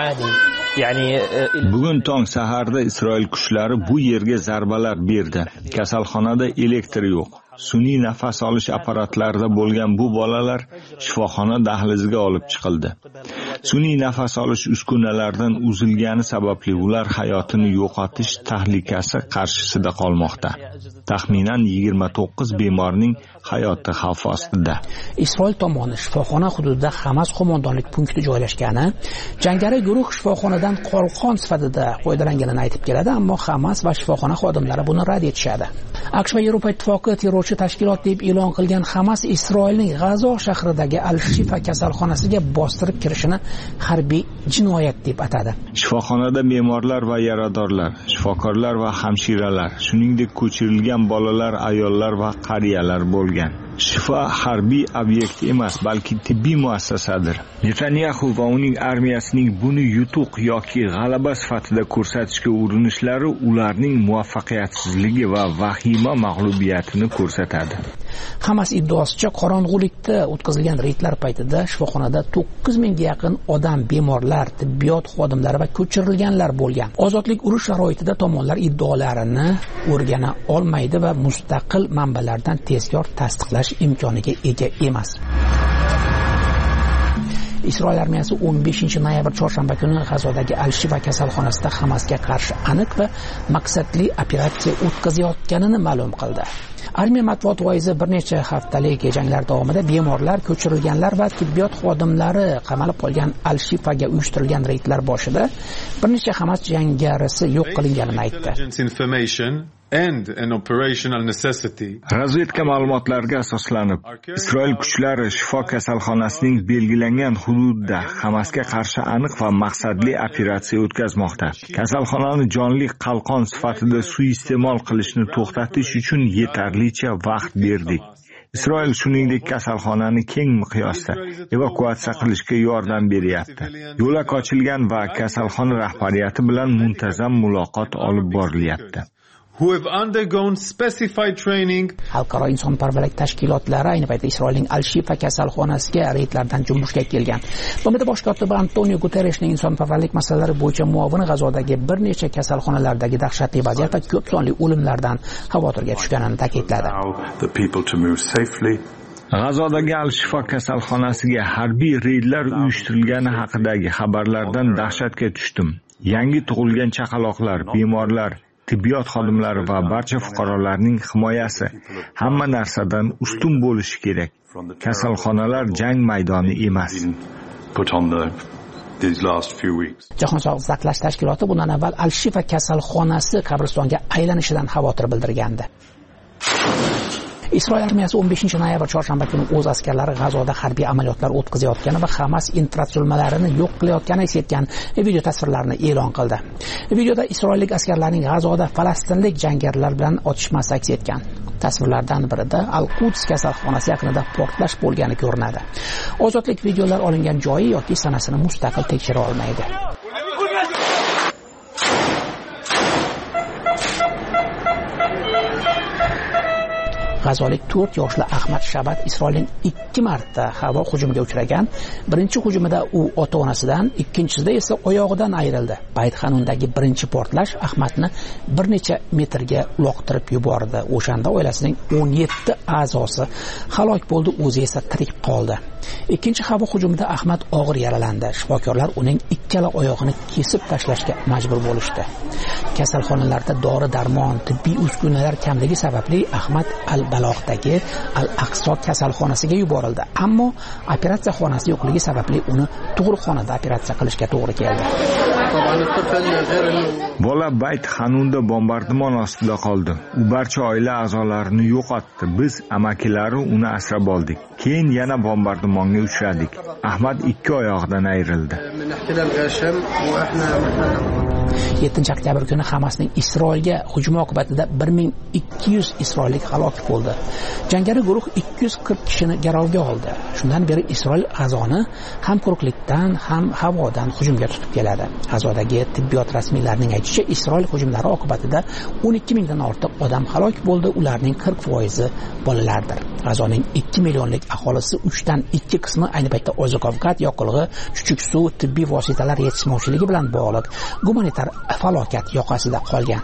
Bugun tong saharda Isroil kuchlari bu yerga zarbalar berdi. Kasalxonada elektr yo'q. Sun'iy nafas olish apparatlarida bo'lgan bu bolalar shifoxona dahliziga olib chiqildi. Sun'iy nafas olish uskunalaridan uzilgani sababli ular hayotini yo'qotish tahlikasi qarshisida qolmoqda. Taxminan 29 bemorning hayoti xavf ostida. Isroil tomoni shifoxona hududida Hamas qo'mondonlik punkti joylashgani, jangari guruh shifoxonadan qo'rg'on sifatida foydalanganini aytib keladi, ammo Hamas va shifoxona xodimlari buni rad etishadi. AQSh va Yevropa ittifoqi terrorchi tashkilot deb e'lon qilgan Hamas Isroilning G'azo shahridagi Al-Shifa kasalxonasiga bostirib kirishini harbiy jinoyat deb atadi. Shifoxonada bemorlar va yaradorlar, shifokorlar va hamshiralar, shuningdek ko'chirilgan bolalar, ayollar va qariyalar bo'lgan. Shifa harbiy obyekt emas, balki tibbiy muassasadir. Netanyahu va uning armiyasining buni yutuq yoki g'alaba sifatida ko'rsatishga urinishlari ularning muvaffaqiyatsizligi va vahima mag'lubiyatini ko'rsatadi. Hamas iddaosicha qorong'ulikda o'tkazilgan reydlar paytida shifoxonada 9000 ga yaqin odam, bemorlar, tibbiyot xodimlari va ko'chirilganlar bo'lgan. Ozodlik urush sharoitida tomonlar iddaolarini o'rgana olmaydi va mustaqil manbalardan tezkor tasdiqlash imkoniga ega emas. Isroil armiyasi 15-noyabr chorshanba kuni G'azodagi Al-Shifa kasalxonasida Hamasga qarshi aniq va maqsadli operatsiya o'tkazayotganini ma'lum qildi. Armiya matbuot voizi bir necha haftalik janglar davomida bemorlar, ko'chirilganlar va tibbiyot xodimlari qamalib qolgan Al-Shifaga uyushtirilgan reydlar boshida bir necha Hamas jangarisi yo'q qilinganini aytdi. Razvedka ma'lumotlariga asoslanib, Isroil kuchlari Shifa kasalxonasining belgilangan hududida Hamasga qarshi aniq va maqsadli operatsiya o'tkazmoqda. Kasalxonani jonli qalqon sifatida suiiste'mol qilishni to'xtatish uchun yetarlicha vaqt berdik. Isroil shuningdek kasalxonani keng miqyosda evakuatsiya qilishga yordam beryapti. Yo'lak ochilgan va kasalxona rahbariyati bilan muntazam muloqot olib borilyapti. Who have undergone specified training. Xalqaro insonparvarlik tashkilotlari ayni paytda Isroilning Al-Shifa kasalxonasiga reydlardan junbushga kelgan. BMT bosh kotibi Antonio Guterresning insonparvarlik masalalari bo'yicha muavini G'azodagi bir necha kasalxonalardagi dahshatli vaziyat va ko'p sonli o'limlardan xavotirga tushganini ta'kidladi. G'azodagi Al-Shifa kasalxonasiga harbiy reydlar uyushtirilgani haqidagi xabarlardan dahshatga tushdim. Yangi tug'ilgan chaqaloqlar, bemorlar, tibbiyot xodimlari va barcha fuqarolarning himoyasi hamma narsadan ustun bo'lishi kerak. Kasalxonalar jang maydoni emas. Jahon sog'liqni saqlash tashkiloti bundan avval Al-Shifa kasalxonasi qabristonga aylanishidan xavotir bildirgandi. Isroil armiyasi 15-noyabr chorshanba kuni o'z askarlari G'azoda harbiy amaliyotlar o'tkazayotgani va Hamas infratuzilmalarini yo'q qilayotgani aks etgan video tasvirlarini e'lon qildi. Videoda isroillik askarlarning G'azoda falastinlik jangarilar bilan otishmasi aks etgan. Tasvirlardan birida Al-Quds kasalxonasi yaqinida portlash bo'lgani ko'rinadi. Ozodlik videolar olingan joyi yoki sanasini mustaqil tekshira olmaydi. G'azolik 4 yoshli Ahmad Shabat Isroilning 2 marta havo hujumiga uchragan. Birinchi hujumida u ota-onasidan, ikkinchisida esa oyog'idan ayrildi. Bayt-Xanundagi birinchi portlash Ahmadni bir necha metrga uloqtirib yubordi. O'shanda oilasining 17 a'zosi halok bo'ldi, o'zi esa tirik qoldi. Ikkinchi havo hujumida Ahmad og'ir yaralandi. Shifokorlar uning ikkala oyog'ini kesib tashlashga majbur bo'lishdi. Kasalxonalarda dori-darmon, tibbiy uskunalar kamligi sababli Ahmad Al-Balog'dagi Al-Aqso kasalxonasiga yuborildi. Ammo operatsiya xonasi yo'qligi sababli uni tug'ruqxonada operatsiya qilishga to'g'ri keldi. Bola Bayt-Xanunda bombardimon ostida qoldi. U barcha oila a'zolarini yo'qotdi. Biz amakilari uni asrab oldik. Keyin yana bombardimonga uchradik. Ahmad ikki oyog'idan ayrildi. 7 oktyabr kuni Hamasning Isroilga hujumi oqibatida 1200 isroillik halok bo'ldi. Jangari guruh 240 kishini garovga oldi. Shundan beri Isroil G'azoni ham quruqlikdan, ham havodan hujumga tutib keladi. G'azodagi tibbiyot rasmiylarining aytishicha, Isroil hujumlari oqibatida 12 mingdan ortiq odam halok bo'ldi, ularning 40% bolalardir. G'azoning 2 millionlik aholisi 3 dan 2 qismi ayni paytda oziq-ovqat, yoqilg'i, chuchuk suv, tibbiy vositalar yetishmovchiligi bilan bog'liq gumanitar falokat yoqasida qolgan.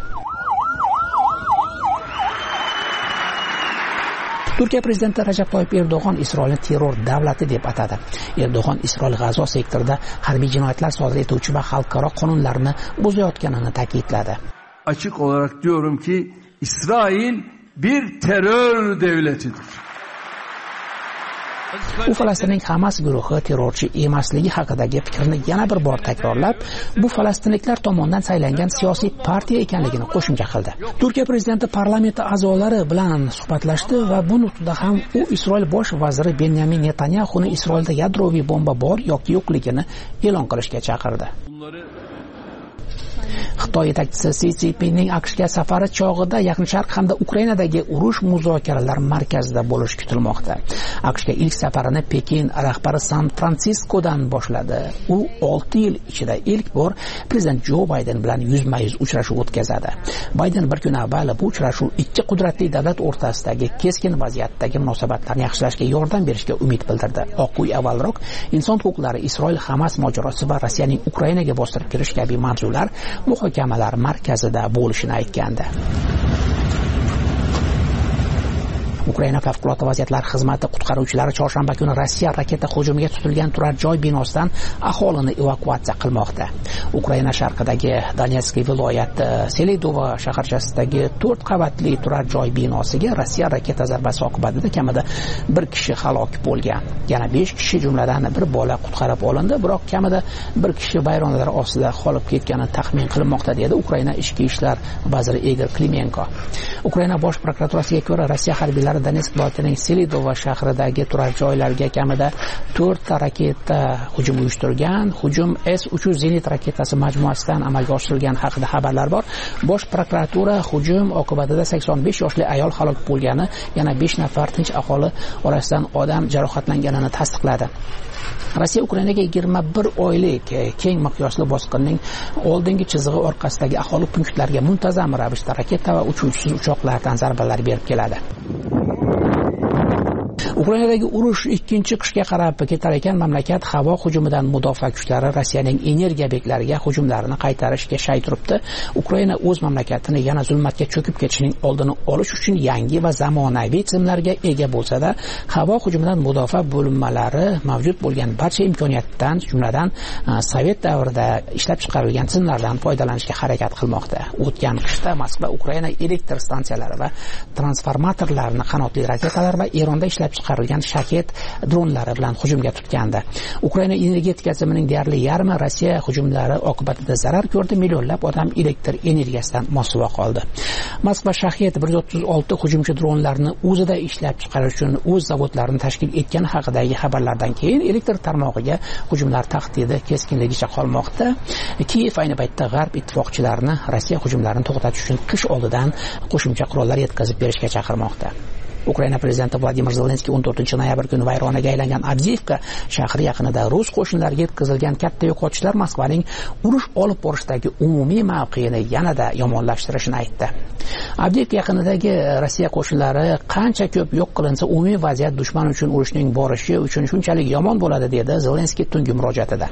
Turkiya prezidenti Rajab Toyyib Erdo'g'on Isroilni terror davlati deb atadi. Erdo'g'on Isroil G'azo sektorida harbiy jinoyatlar sodir etuvchi va xalqaro qonunlarni buzayotganini ta'kidladi. Açık olarak diyorum ki İsrail bir terör devletidir. U Falastinning Hamas guruhi terrorchi emasligi haqidagi fikrini yana bir bor takrorlab, bu falastinliklar tomonidan saylangan siyosiy partiya ekanligini qo'shimcha qildi. Turkiya prezidenti parlament a'zolari bilan suhbatlashdi va bu nutqda ham u Isroil bosh vaziri Benyamin Netanyahuni Isroilda yadroviy bomba bor yoki yo'qligini e'lon qilishga chaqirdi. Xitoy yetakchisi Si Szinpinning AQShga safari chog'ida Yaqin Sharq hamda Ukrainadagi urush muzokaralar markazida bo'lishi kutilmoqda. AQShga ilk safarini Pekin rahbari San-Fransiskodan boshladi. U 6 yil ichida ilk bor prezident Jo Bayden bilan yuzma-yuz uchrashuv o'tkazadi. Bayden bir kun avval bu uchrashuv ikki qudratli davlat o'rtasidagi keskin vaziyatdagi munosabatlarni yaxshilashga yordam berishga umid bildirdi. Oq uy avvalroq inson huquqlari, Isroil Hamas mojarosi va Rossiyaning Ukrainaga bostirib kirish kabi mavzular muhokamalar markazida bo'lishini aytgandi. Ukraina favqulodda vaziyatlar xizmati qutqaruvchilari chorshanba kuni Rossiya raketa hujumiga tutilgan turar joy binosidan aholini evakuatsiya qilmoqda. Ukraina sharqidagi Donetsk viloyati Selidovo shaharchasidagi 4 qavatli turar joy binosiga Rossiya raketa zarbasi oqibatida kamida 1 kishi halok bo'lgan. Yana 5 kishi jumladan bir bola qutqarib olindi, biroq kamida 1 kishi vayronalar ostida qolib ketgani taxmin qilinmoqda, dedi Ukraina ichki ishlar vaziri Igor Klimenko. Ukraina bosh prokuraturasiga ko'ra, Rossiya harbiylari Donetsk viloyatining Selidovo shahridagi turar joylarga kamida 4 ta raketa hujum uyushtirgan. Hujum S-300 zenit raketasi majmuasidan amalga oshirilgan haqida xabarlar bor. Bosh prokuratura hujum oqibatida 85 yoshli ayol halok bo'lgani, yana 5 nafar tinch aholi orasidan odam jarohatlanganini tasdiqladi. Rossiya Ukrainaga 21 oylik keng miqyosli bosqinning oldingi chizig'i orqasidagi aholi punktlariga muntazam ravishda raketa va uchuvchisiz uchoqlardan zarbalar berib keladi. Ukrainadagi urush ikkinchi qishga qarab ketar ekan, mamlakat havo hujumidan mudofaa kuchlari Rossiyaning energiya beklariga hujumlarini qaytarishga shay turibdi. Ukraina o'z mamlakatini yana zulmatga cho'kib ketishining oldini olish uchun yangi va zamonaviy tizimlarga ega bo'lsa-da, havo hujumidan mudofaa bo'linmalari mavjud bo'lgan barcha imkoniyatdan, jumladan Sovet davrida ishlab chiqarilgan tizimlardan foydalanishga harakat qilmoqda. O'tgan qishda Moskva Ukraina elektr stansiyalari va transformatorlarini qanotli raketalar va Eronda ishlab chiqarilgan shaket dronlari bilan hujumga tutgandi. Ukraina energetika tizimining deyarli yarmi Rossiya hujumlari oqibatida zarar ko'rdi, millionlab odam elektr energiyasidan mosuvo qoldi. Moskva shaket 136 hujumchi dronlarni o'zida ishlab chiqarish uchun o'z zavodlarini tashkil etgani haqidagi xabarlardan keyin elektr tarmog'iga hujumlar tahdidi keskinligicha qolmoqda. Kiyev ayni paytda G'arb ittifoqchilarini Rossiya hujumlarini to'xtatish uchun qish oldidan qo'shimcha qurollar yetkazib berishga chaqirmoqda. Ukraina prezidenti Vladimir Zelenskiy 14 noyabr kuni vayronaga aylangan Avdiivka shahri yaqinida rus qo'shinlariga yetkazilgan katta yo'qotishlar Moskvaning urush olib borishdagi umumiy mavqeini yanada yomonlashtirishini aytdi. Avdiivka yaqinidagi Rossiya qo'shinlari qancha ko'p yo'q qilinsa, umumiy vaziyat dushman uchun urushning borishi uchun shunchalik yomon bo'ladi, dedi Zelenskiy tungi murojaatida.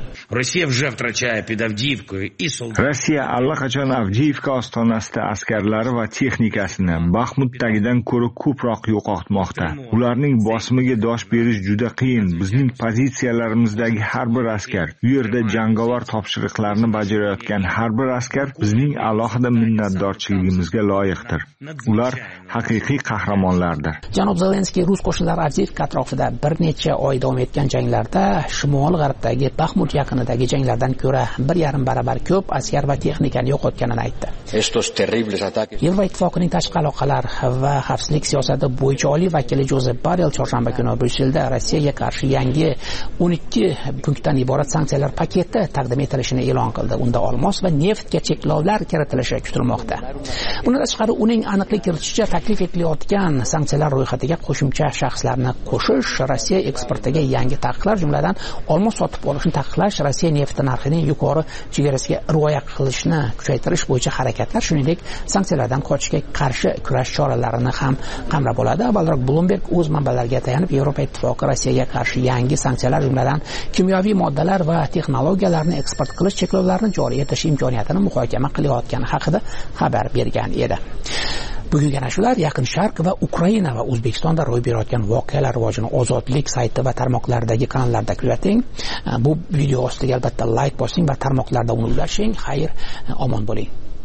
Rossiya allaqachon Avdiivka ostonasida askarlari va texnikasini Baxmutdagidan ko'ra ko'proq yo'qotmoqda. Ularning bosimiga dosh berish juda qiyin. Bizning pozitsiyalarimizdagi har bir askar, u yerda jangovar topshiriqlarni bajarayotgan har bir askar bizning alohida minnatdorchiligimizga loyiqdir. Ular haqiqiy qahramonlardir. Janob Zelenskiy rus qo'shinlari Avdiivka atrofida bir necha oy davom etgan janglarda shimol-g'arbdagi Baxmut yaqinidagi janglardan ko'ra 1,5 barobar ko'p askar va texnikani yo'qotganini aytdi. Yevropa ittifoqining tashqi aloqalar va xavfsizlik siyosati bo'yicha oliy vakili Jozef Borrell chorshanba kuni Bryusselda Rossiyaga qarshi yangi 12 punktdan iborat sanksiyalar paketi taqdim etilishini e'lon qildi. Unda olmos va neftga cheklovlar kiritilishi kutilmoqda. Bundan tashqari uning aniqlik kiritishicha taklif etilayotgan sanksiyalar ro'yxatiga qo'shimcha shaxslarni qo'shish, Rossiya eksportiga yangi taqiqlar, jumladan olmos sotib olishni taqiqlash, Rossiya nefti narxining yuqori chegarasiga rioya qilishni kuchaytirish bo'yicha harakatlar, shuningdek sanksiyalardan qochishga qarshi kurash choralarini ham qamrab oladi. Avvalroq Bloomberg o'z manbalariga tayanib Yevropa Ittifoqi Rossiyaga qarshi yangi sanksiyalar, jumladan kimyoviy moddalar va texnologiyalarni eksport qilish cheklovlarini joriy etish imkoniyatini muhokama qilayotgani haqida xabar bergan edi. Bugungi ana shular Yaqin Sharq va Ukraina va O'zbekistonda ro'y berayotgan voqealar rivojini Ozodlik sayti va tarmoqlardagi kanallarda kuzating. Bu video ostiga albatta like bosing va tarmoqlarda uni ulashing. Xayr, omon bo'ling.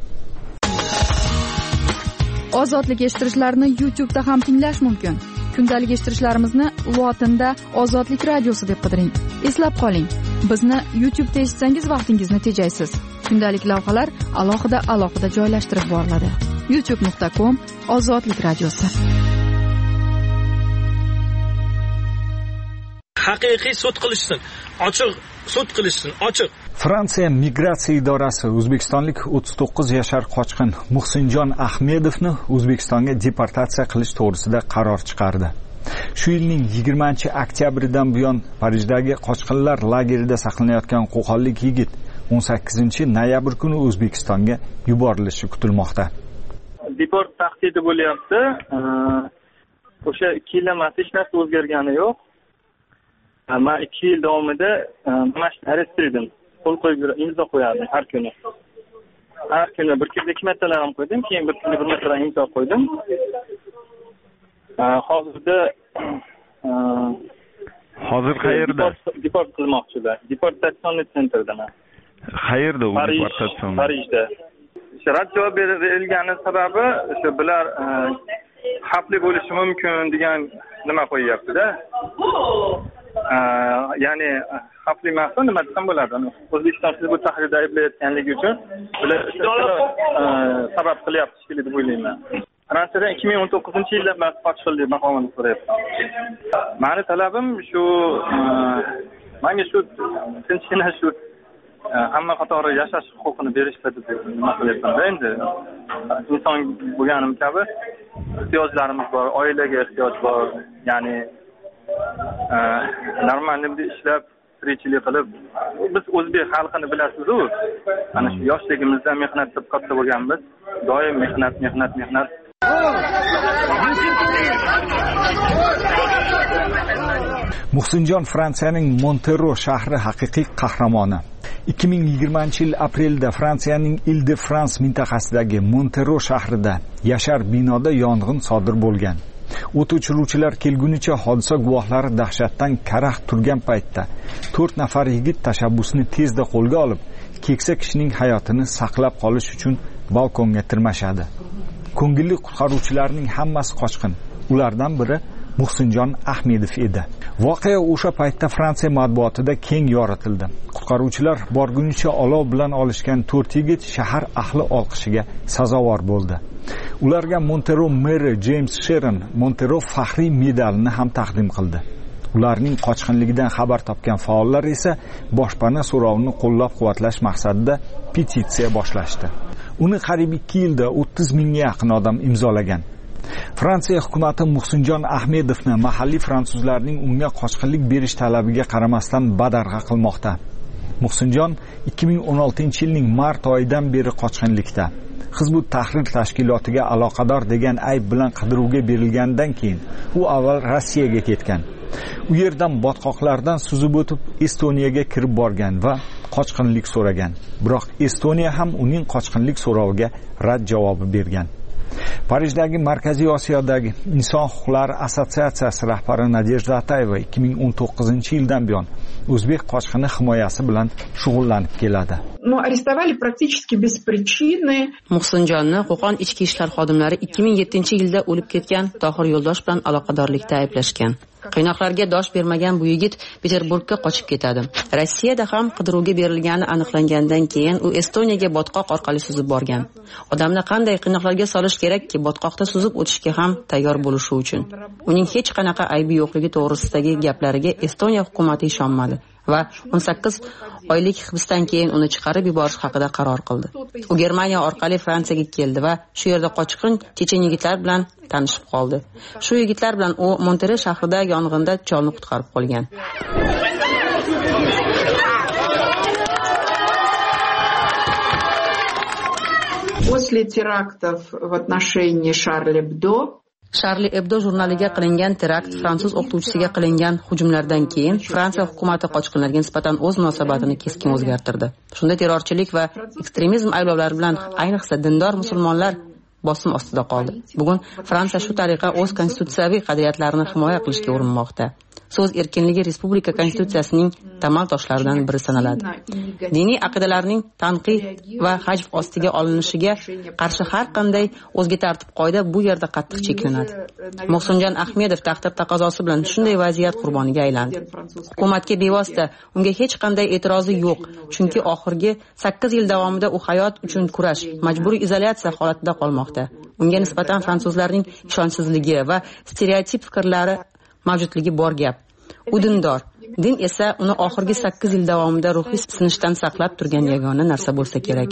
Ozodlik eshittirishlarni YouTube'da ham tinglash mumkin. Kundalik eshittirishlarimizni lotinda Ozodlik radiosi deb qidiring. Eslab qoling, bizni YouTube'da eshitsangiz vaqtingizni tejaysiz. Kundalik lavhalar alohida joylashtirib boriladi. youtube.com/Ozodlik radiosi. Haqiqiy sud qilishsin, ochiq sud qilishsin, ochiq. Fransiya migratsiya idorasi o'zbekistonlik 39 yashar qochqin Muhsinjon Ahmedovni O'zbekistonga deportatsiya qilish to'g'risida qaror chiqardi. Shu yilning 20-oktyabridan buyon Parijdagi qochqinlar lagerida saqlanayotgan qo'qonlik yigit 18-noyabr kuni O'zbekistonga yuborilishi kutilmoqda. Deport tahdidi bo'lyapti. O'sha 2 yil emas, hech narsa o'zgargani yo'q. Men 2 yil davomida arest edim. Qo'l qo'yib imzo qo'yardim har kuni. Har kuni bir kunda 2 martalar ham qo'ydim, keyin bir kunda 1 marta imzo qo'ydim. Hozir qayerda? Deport qilmoqchilar. Deportatsion sentrdaman. Qayerda u deportatsion? Parijda. Rad javob berilgani sababi o'sha bular xavfli bo'lishi mumkin degan nima qo'yyapti-da. Ya'ni xavfli emas, nima desam bo'ladi? O'zbekiston sizni bu tahrirda ayblayotganligi uchun bular sabab qilyapti shekilli deb o'ylayman. Fransiyada 2019-yilda qochqinlik maqomini so'rayapman. Meni talabim shu, menga shu tinchgina shu hamma qatori yashash huquqini berishdi deb nima qilyapman-da endi. Inson bo'lganim kabi ehtiyojlarimiz bor, oilaga ehtiyoj bor. Ya'ni normalda ishlab, tirikchilik qilib, biz o'zbek xalqini bilasiz-ku. Mana shu yoshligimizda mehnat qilib katta bo'lganmiz. Doim mehnat. Muhsinjon Fransiyaning Montero shahri haqiqiy qahramoni. 2020-yil aprelda Fransiyaning Ile-de-France mintaqasidagi Montero shahrida yashar binoda yong'in sodir bo'lgan. O't o'chiruvchilar kelgunicha hodisa guvohlari dahshatdan karaxt turgan paytda 4 nafar yigit tashabbusni tezda qo'lga olib, keksa kishining hayotini saqlab qolish uchun balkonga tirmashadi. Ko'ngilli qutqaruvchilarning hammasi qochqin. Ulardan biri Muhsinjon Ahmedov edi. Voqea o'sha paytda Fransiya matbuotida keng yoritildi. Qutqaruvchilar borgunicha olov bilan olishgan 4 yigit shahar ahli olqishiga sazovor bo'ldi. Ularga Montero meri James Sheron Montero faxriy medalini ham taqdim qildi. Ularning qochqinligidan xabar topgan faollar esa boshpana so'rovini qo'llab-quvvatlash maqsadida petitsiya boshlashdi. Uni qariyb 2 yilda 30 mingga yaqin odam imzolagan. Fransiya hukumati Muhsinjon Ahmedovni mahalliy fransuzlarning unga qochqinlik berish talabiga qaramasdan badarg'a qilmoqda. Muhsinjon 2016-yilning mart oyidan beri qochqinlikda. Hizbut Tahrir tashkilotiga aloqador degan ayb bilan qidiruvga berilgandan keyin u avval Rossiyaga ketgan. U yerdan botqoqlardan suzib o'tib Estoniyaga kirib borgan va qochqinlik so'ragan. Biroq Estoniya ham uning qochqinlik so'roviga rad javobi bergan. Parijdagi Markaziy Osiyodagi Inson huquqlari assotsiatsiyasi rahbari Nadejda Atayeva 2019-yildan buyon o'zbek qochqini himoyasi bilan shug'ullanib keladi. Muhsinjonni Qo'qon ichki ishlar xodimlari 2007-yilda o'lib ketgan Tohir Yo'ldosh bilan aloqadorlikda ayblashgan. Qiynoqlarga dosh bermagan bu yigit Peterburgga qochib ketadi. Rossiyada ham qidiruvga berilgani aniqlangandan keyin u Estoniyaga botqoq orqali suzib borgan. Odamni qanday qiynoqlarga solish kerak yoki botqoqda suzib o'tishga ham tayyor bo'lishi uchun. Uning hech qanaqa aybi yo'qligi to'g'risidagi gaplariga Estoniya hukumati ishonmadi va 18 oylik hibsdan keyin uni chiqarib yuborish haqida qaror qildi. U Germaniya orqali Fransiyaga keldi va shu yerda qochqin chechen yigitlar bilan tanishib qoldi. Shu yigitlar bilan u Monterey shahrida yong'inda cholni qutqarib qolgan. После терактов в отношении Шарли Эбдо Charlie Hebdo jurnaliga qilingan terakt, fransuz o'qituvchisiga qilingan hujumlardan keyin Fransiya hukumati qochqinlarga nisbatan o'z munosabatini keskin o'zgartirdi. Shunda terrorchilik va ekstremizm ayblovlari bilan ayniqsa dindor musulmonlar bosim ostida qoldi. Bugun Fransiya shu tariqa o'z konstitutsiyaviy qadriyatlarini himoya qilishga urinmoqda. So'z erkinligi respublika konstitutsiyasining tamal toshlaridan biri sanaladi. Diniy aqidalarning tanqid va hajv ostiga olinishiga qarshi har qanday o'zga tartib-qoida bu yerda qattiq cheklanadi. Muhsinjon Ahmedov taqdir taqozosi bilan shunday vaziyat qurboniga aylandi. Hukumatga bevosita unga hech qanday e'tirozi yo'q, chunki oxirgi 8 yil davomida u hayot uchun kurash, majburiy izolyatsiya holatida qolmoqda. Unga nisbatan fransuzlarning ishonchsizligi va stereotip fikrlari mavjudligi bor gap. U dindor. Din esa uni oxirgi 8 yil davomida ruhiy sinishdan saqlab turgan yagona narsa bo'lsa kerak.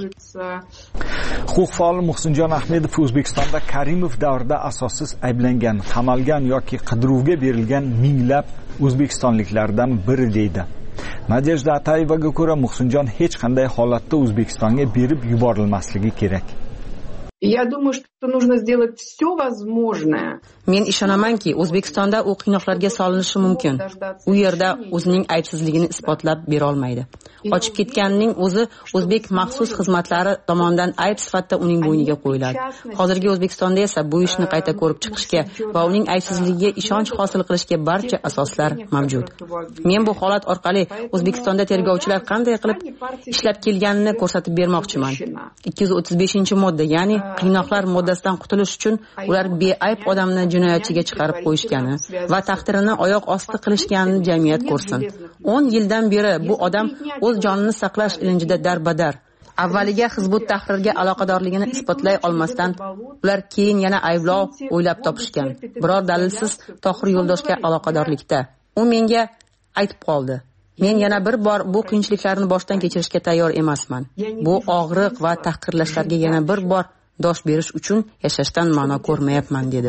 Huquq faoli Muhsinjon Ahmedov O'zbekistonda Karimov davrida asossiz ayblangan, qamalgan yoki qidiruvga berilgan minglab o'zbekistonliklardan biri deydi. Nadejda Atayevaga ko'ra Muhsinjon hech qanday holatda O'zbekistonga berib yuborilmasligi kerak. Я думаю, что нужно сделать все возможное. Men ishonamanki, O'zbekistonda u qiynoqlarga solinishi mumkin. U yerda o'zining aybsizligini isbotlab bera olmaydi. Qochib ketganining o'zi o'zbek maxsus xizmatlari tomonidan ayb sifatida uning bo'yniga qo'yiladi. Hozirgi O'zbekistonda esa bu ishni qayta ko'rib chiqishga va uning aybsizligiga ishonch hosil qilishga barcha asoslar mavjud. Men bu holat orqali O'zbekistonda tergovchilar qanday qilib ishlab kelganini ko'rsatib bermoqchiman. 235-modda, ya'ni qiynoqlar moddasidan qutulish uchun ular beayb odamni jinoyatchiga chiqarib qo'yishgani va taqdirini oyoq osti qilishganini jamiyat ko'rsin. 10 yildan beri bu odam o'z jonini saqlash ilinjida darbadar. Avvaliga Hizbut Tahrirga aloqadorligini isbotlay olmasdan, ular keyin yana ayblov o'ylab topishgan. Biror dalilsiz Tohir Yo'ldoshga aloqadorlikda. U menga aytib qoldi. Men yana bir bor bu qiyinchiliklarni boshdan kechirishga tayyor emasman. Bu og'riq va tahqirlashlarga yana bir bor dosh berish uchun yashashdan ma'no ko'rmayapman dedi.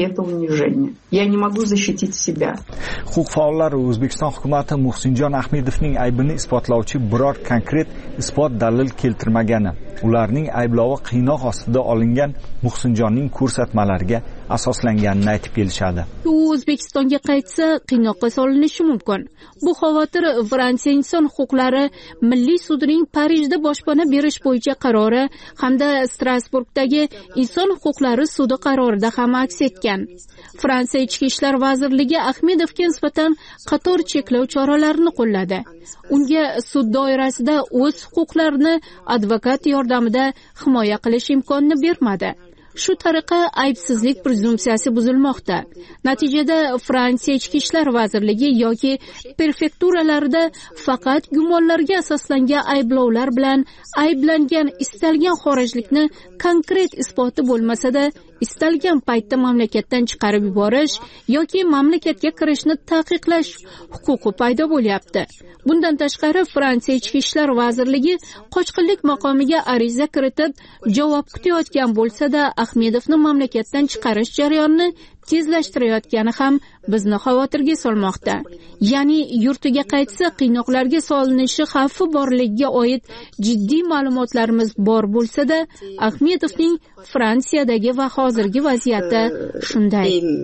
Huquq faollari O'zbekiston hukumati Muhsinjon Ahmedovning aybini isbotlovchi biror konkret isbot dalil keltirmagani, ularning ayblovi qiynoq ostida olingan Muhsinjonning ko'rsatmalariga asoslanganini aytib kelishadi. U O'zbekistonga qaytsa, qiynoqqa solinishi mumkin. Bu xavotir Fransiya inson huquqlari milliy sudining Parijda boshpana berish bo'yicha qarori hamda Strasburgdagi inson huquqlari sudi qarorida ham aks etgan. Fransiya Ichki ishlar vazirligi Ahmedovga nisbatan qator cheklov choralarini qo'lladi. Unga sud doirasida o'z huquqlarini advokat yordamida himoya qilish imkonini bermadi. Shu tariqa aybsizlik prezumpsiyasi buzilmoqda. Natijada Fransiya Ichki ishlar vazirligi yoki prefekturalarida faqat gumonlarga asoslangan ayblovlar bilan ayblangan istalgan xorijlikni konkret isboti bo'lmasa-da, istalgan paytda mamlakatdan chiqarib yuborish yoki mamlakatga kirishni taqiqlash huquqi paydo bo'lyapti. Bundan tashqari Fransiya Ichki ishlar vazirligi qochqinlik maqomiga ariza kiritib javob kutayotgan bo'lsa-da, Ahmedovni mamlakatdan chiqarish jarayonini tezlashtirayotgani ham bizni xavotirga solmoqda. Ya'ni yurtiga qaytsa qiynoqlarga solinishi xavfi borligiga oid jiddiy ma'lumotlarimiz bor bo'lsa-da, Ahmedovning Fransiyadagi va hozirgi vaziyati shunday.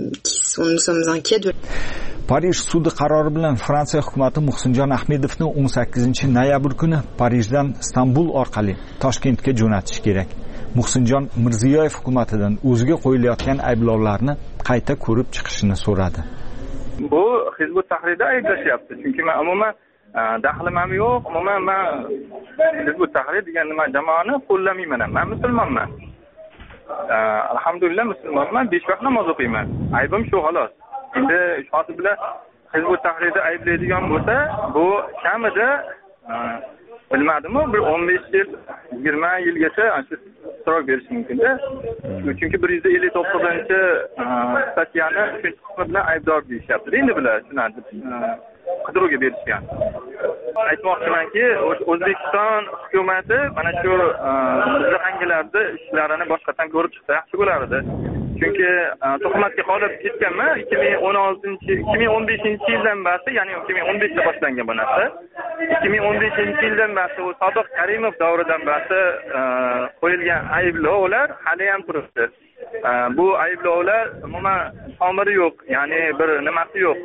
Parij sudi qarori bilan Fransiya hukumati Muhsinjon Ahmedovni 18-noyabr kuni Parijdan Istanbul orqali Toshkentga jo'natish kerak. Muhsinjon Mirziyoyev hukumatidan o'ziga qo'yilayotgan ayblovlarni qayta ko'rib chiqishini so'radi. Bu Hizbut Tahrirda ayblashyapti. Chunki men umuman daxlim ham yo'q. Umuman men Hizbut Tahrir degan nima jamoani qo'llamayman. Men musulmonman. Alhamdulillah musulmonman, 5 vaqt namoz o'qiyman. Aybim shu xolos. Endi shoti bilan Hizbut Tahrirda ayblaydigan bo'lsa, bu kamida bilmadim-ku, bir 15 yil, 20 yilgacha kattaroq berishi mumkinda. Chunki 159 statyani uchinchi qismi bilan aybdor deyishyapti. Endi bular shunday qidiruvga berishgan. Aytmoqchimanki, O'zbekiston hukumati mana shu jahongilarda ishlarini boshqatdan ko'rib chiqsa yaxshi bo'lardi. Chunki tuhmatga qolib ketganman 2015-yildan boshlab, ya'ni 2015da boshlangan bu narsa. 2015-yildan boshlab Sodiq Karimov davridan boshlab qo'yilgan ayblovlar hali ham turibdi. Bu ayblovlar umuman tomiri yo'q, ya'ni bir nimasi yo'q.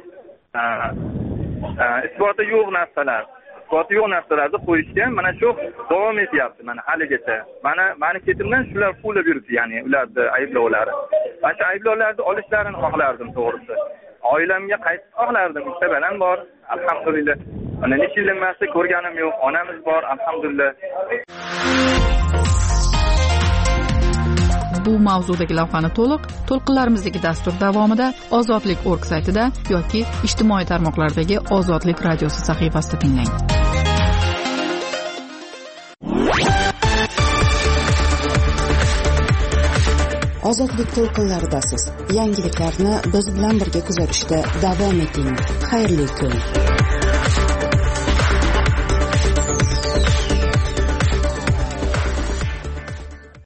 Isboti yo'q narsalarni qo'yishgan, mana shu davom etyapti mana haligacha. Mani ketimdan shular quvlab yuribdi, ya'ni ularni ayblovlari. Mana shu ayblovlarni olishlarini xohlardim to'g'risi. Oilamga qaytib xohlardim, ikkita balam bor, alhamdulillah. Mana necha yildan beri ko'rganim yo'q, onamiz bor, alhamdulillah. Bu mavzudagi lavhani to'lqinlarimizdagi dastur davomida Ozodlik.org saytida yoki ijtimoiy tarmoqlardagi Ozodlik radiosi sahifasida tinglang. Ozodlik to'lqinlaridasiz. Yangiliklarni biz bilan birga kuzatishda davom eting. Xayrli kun.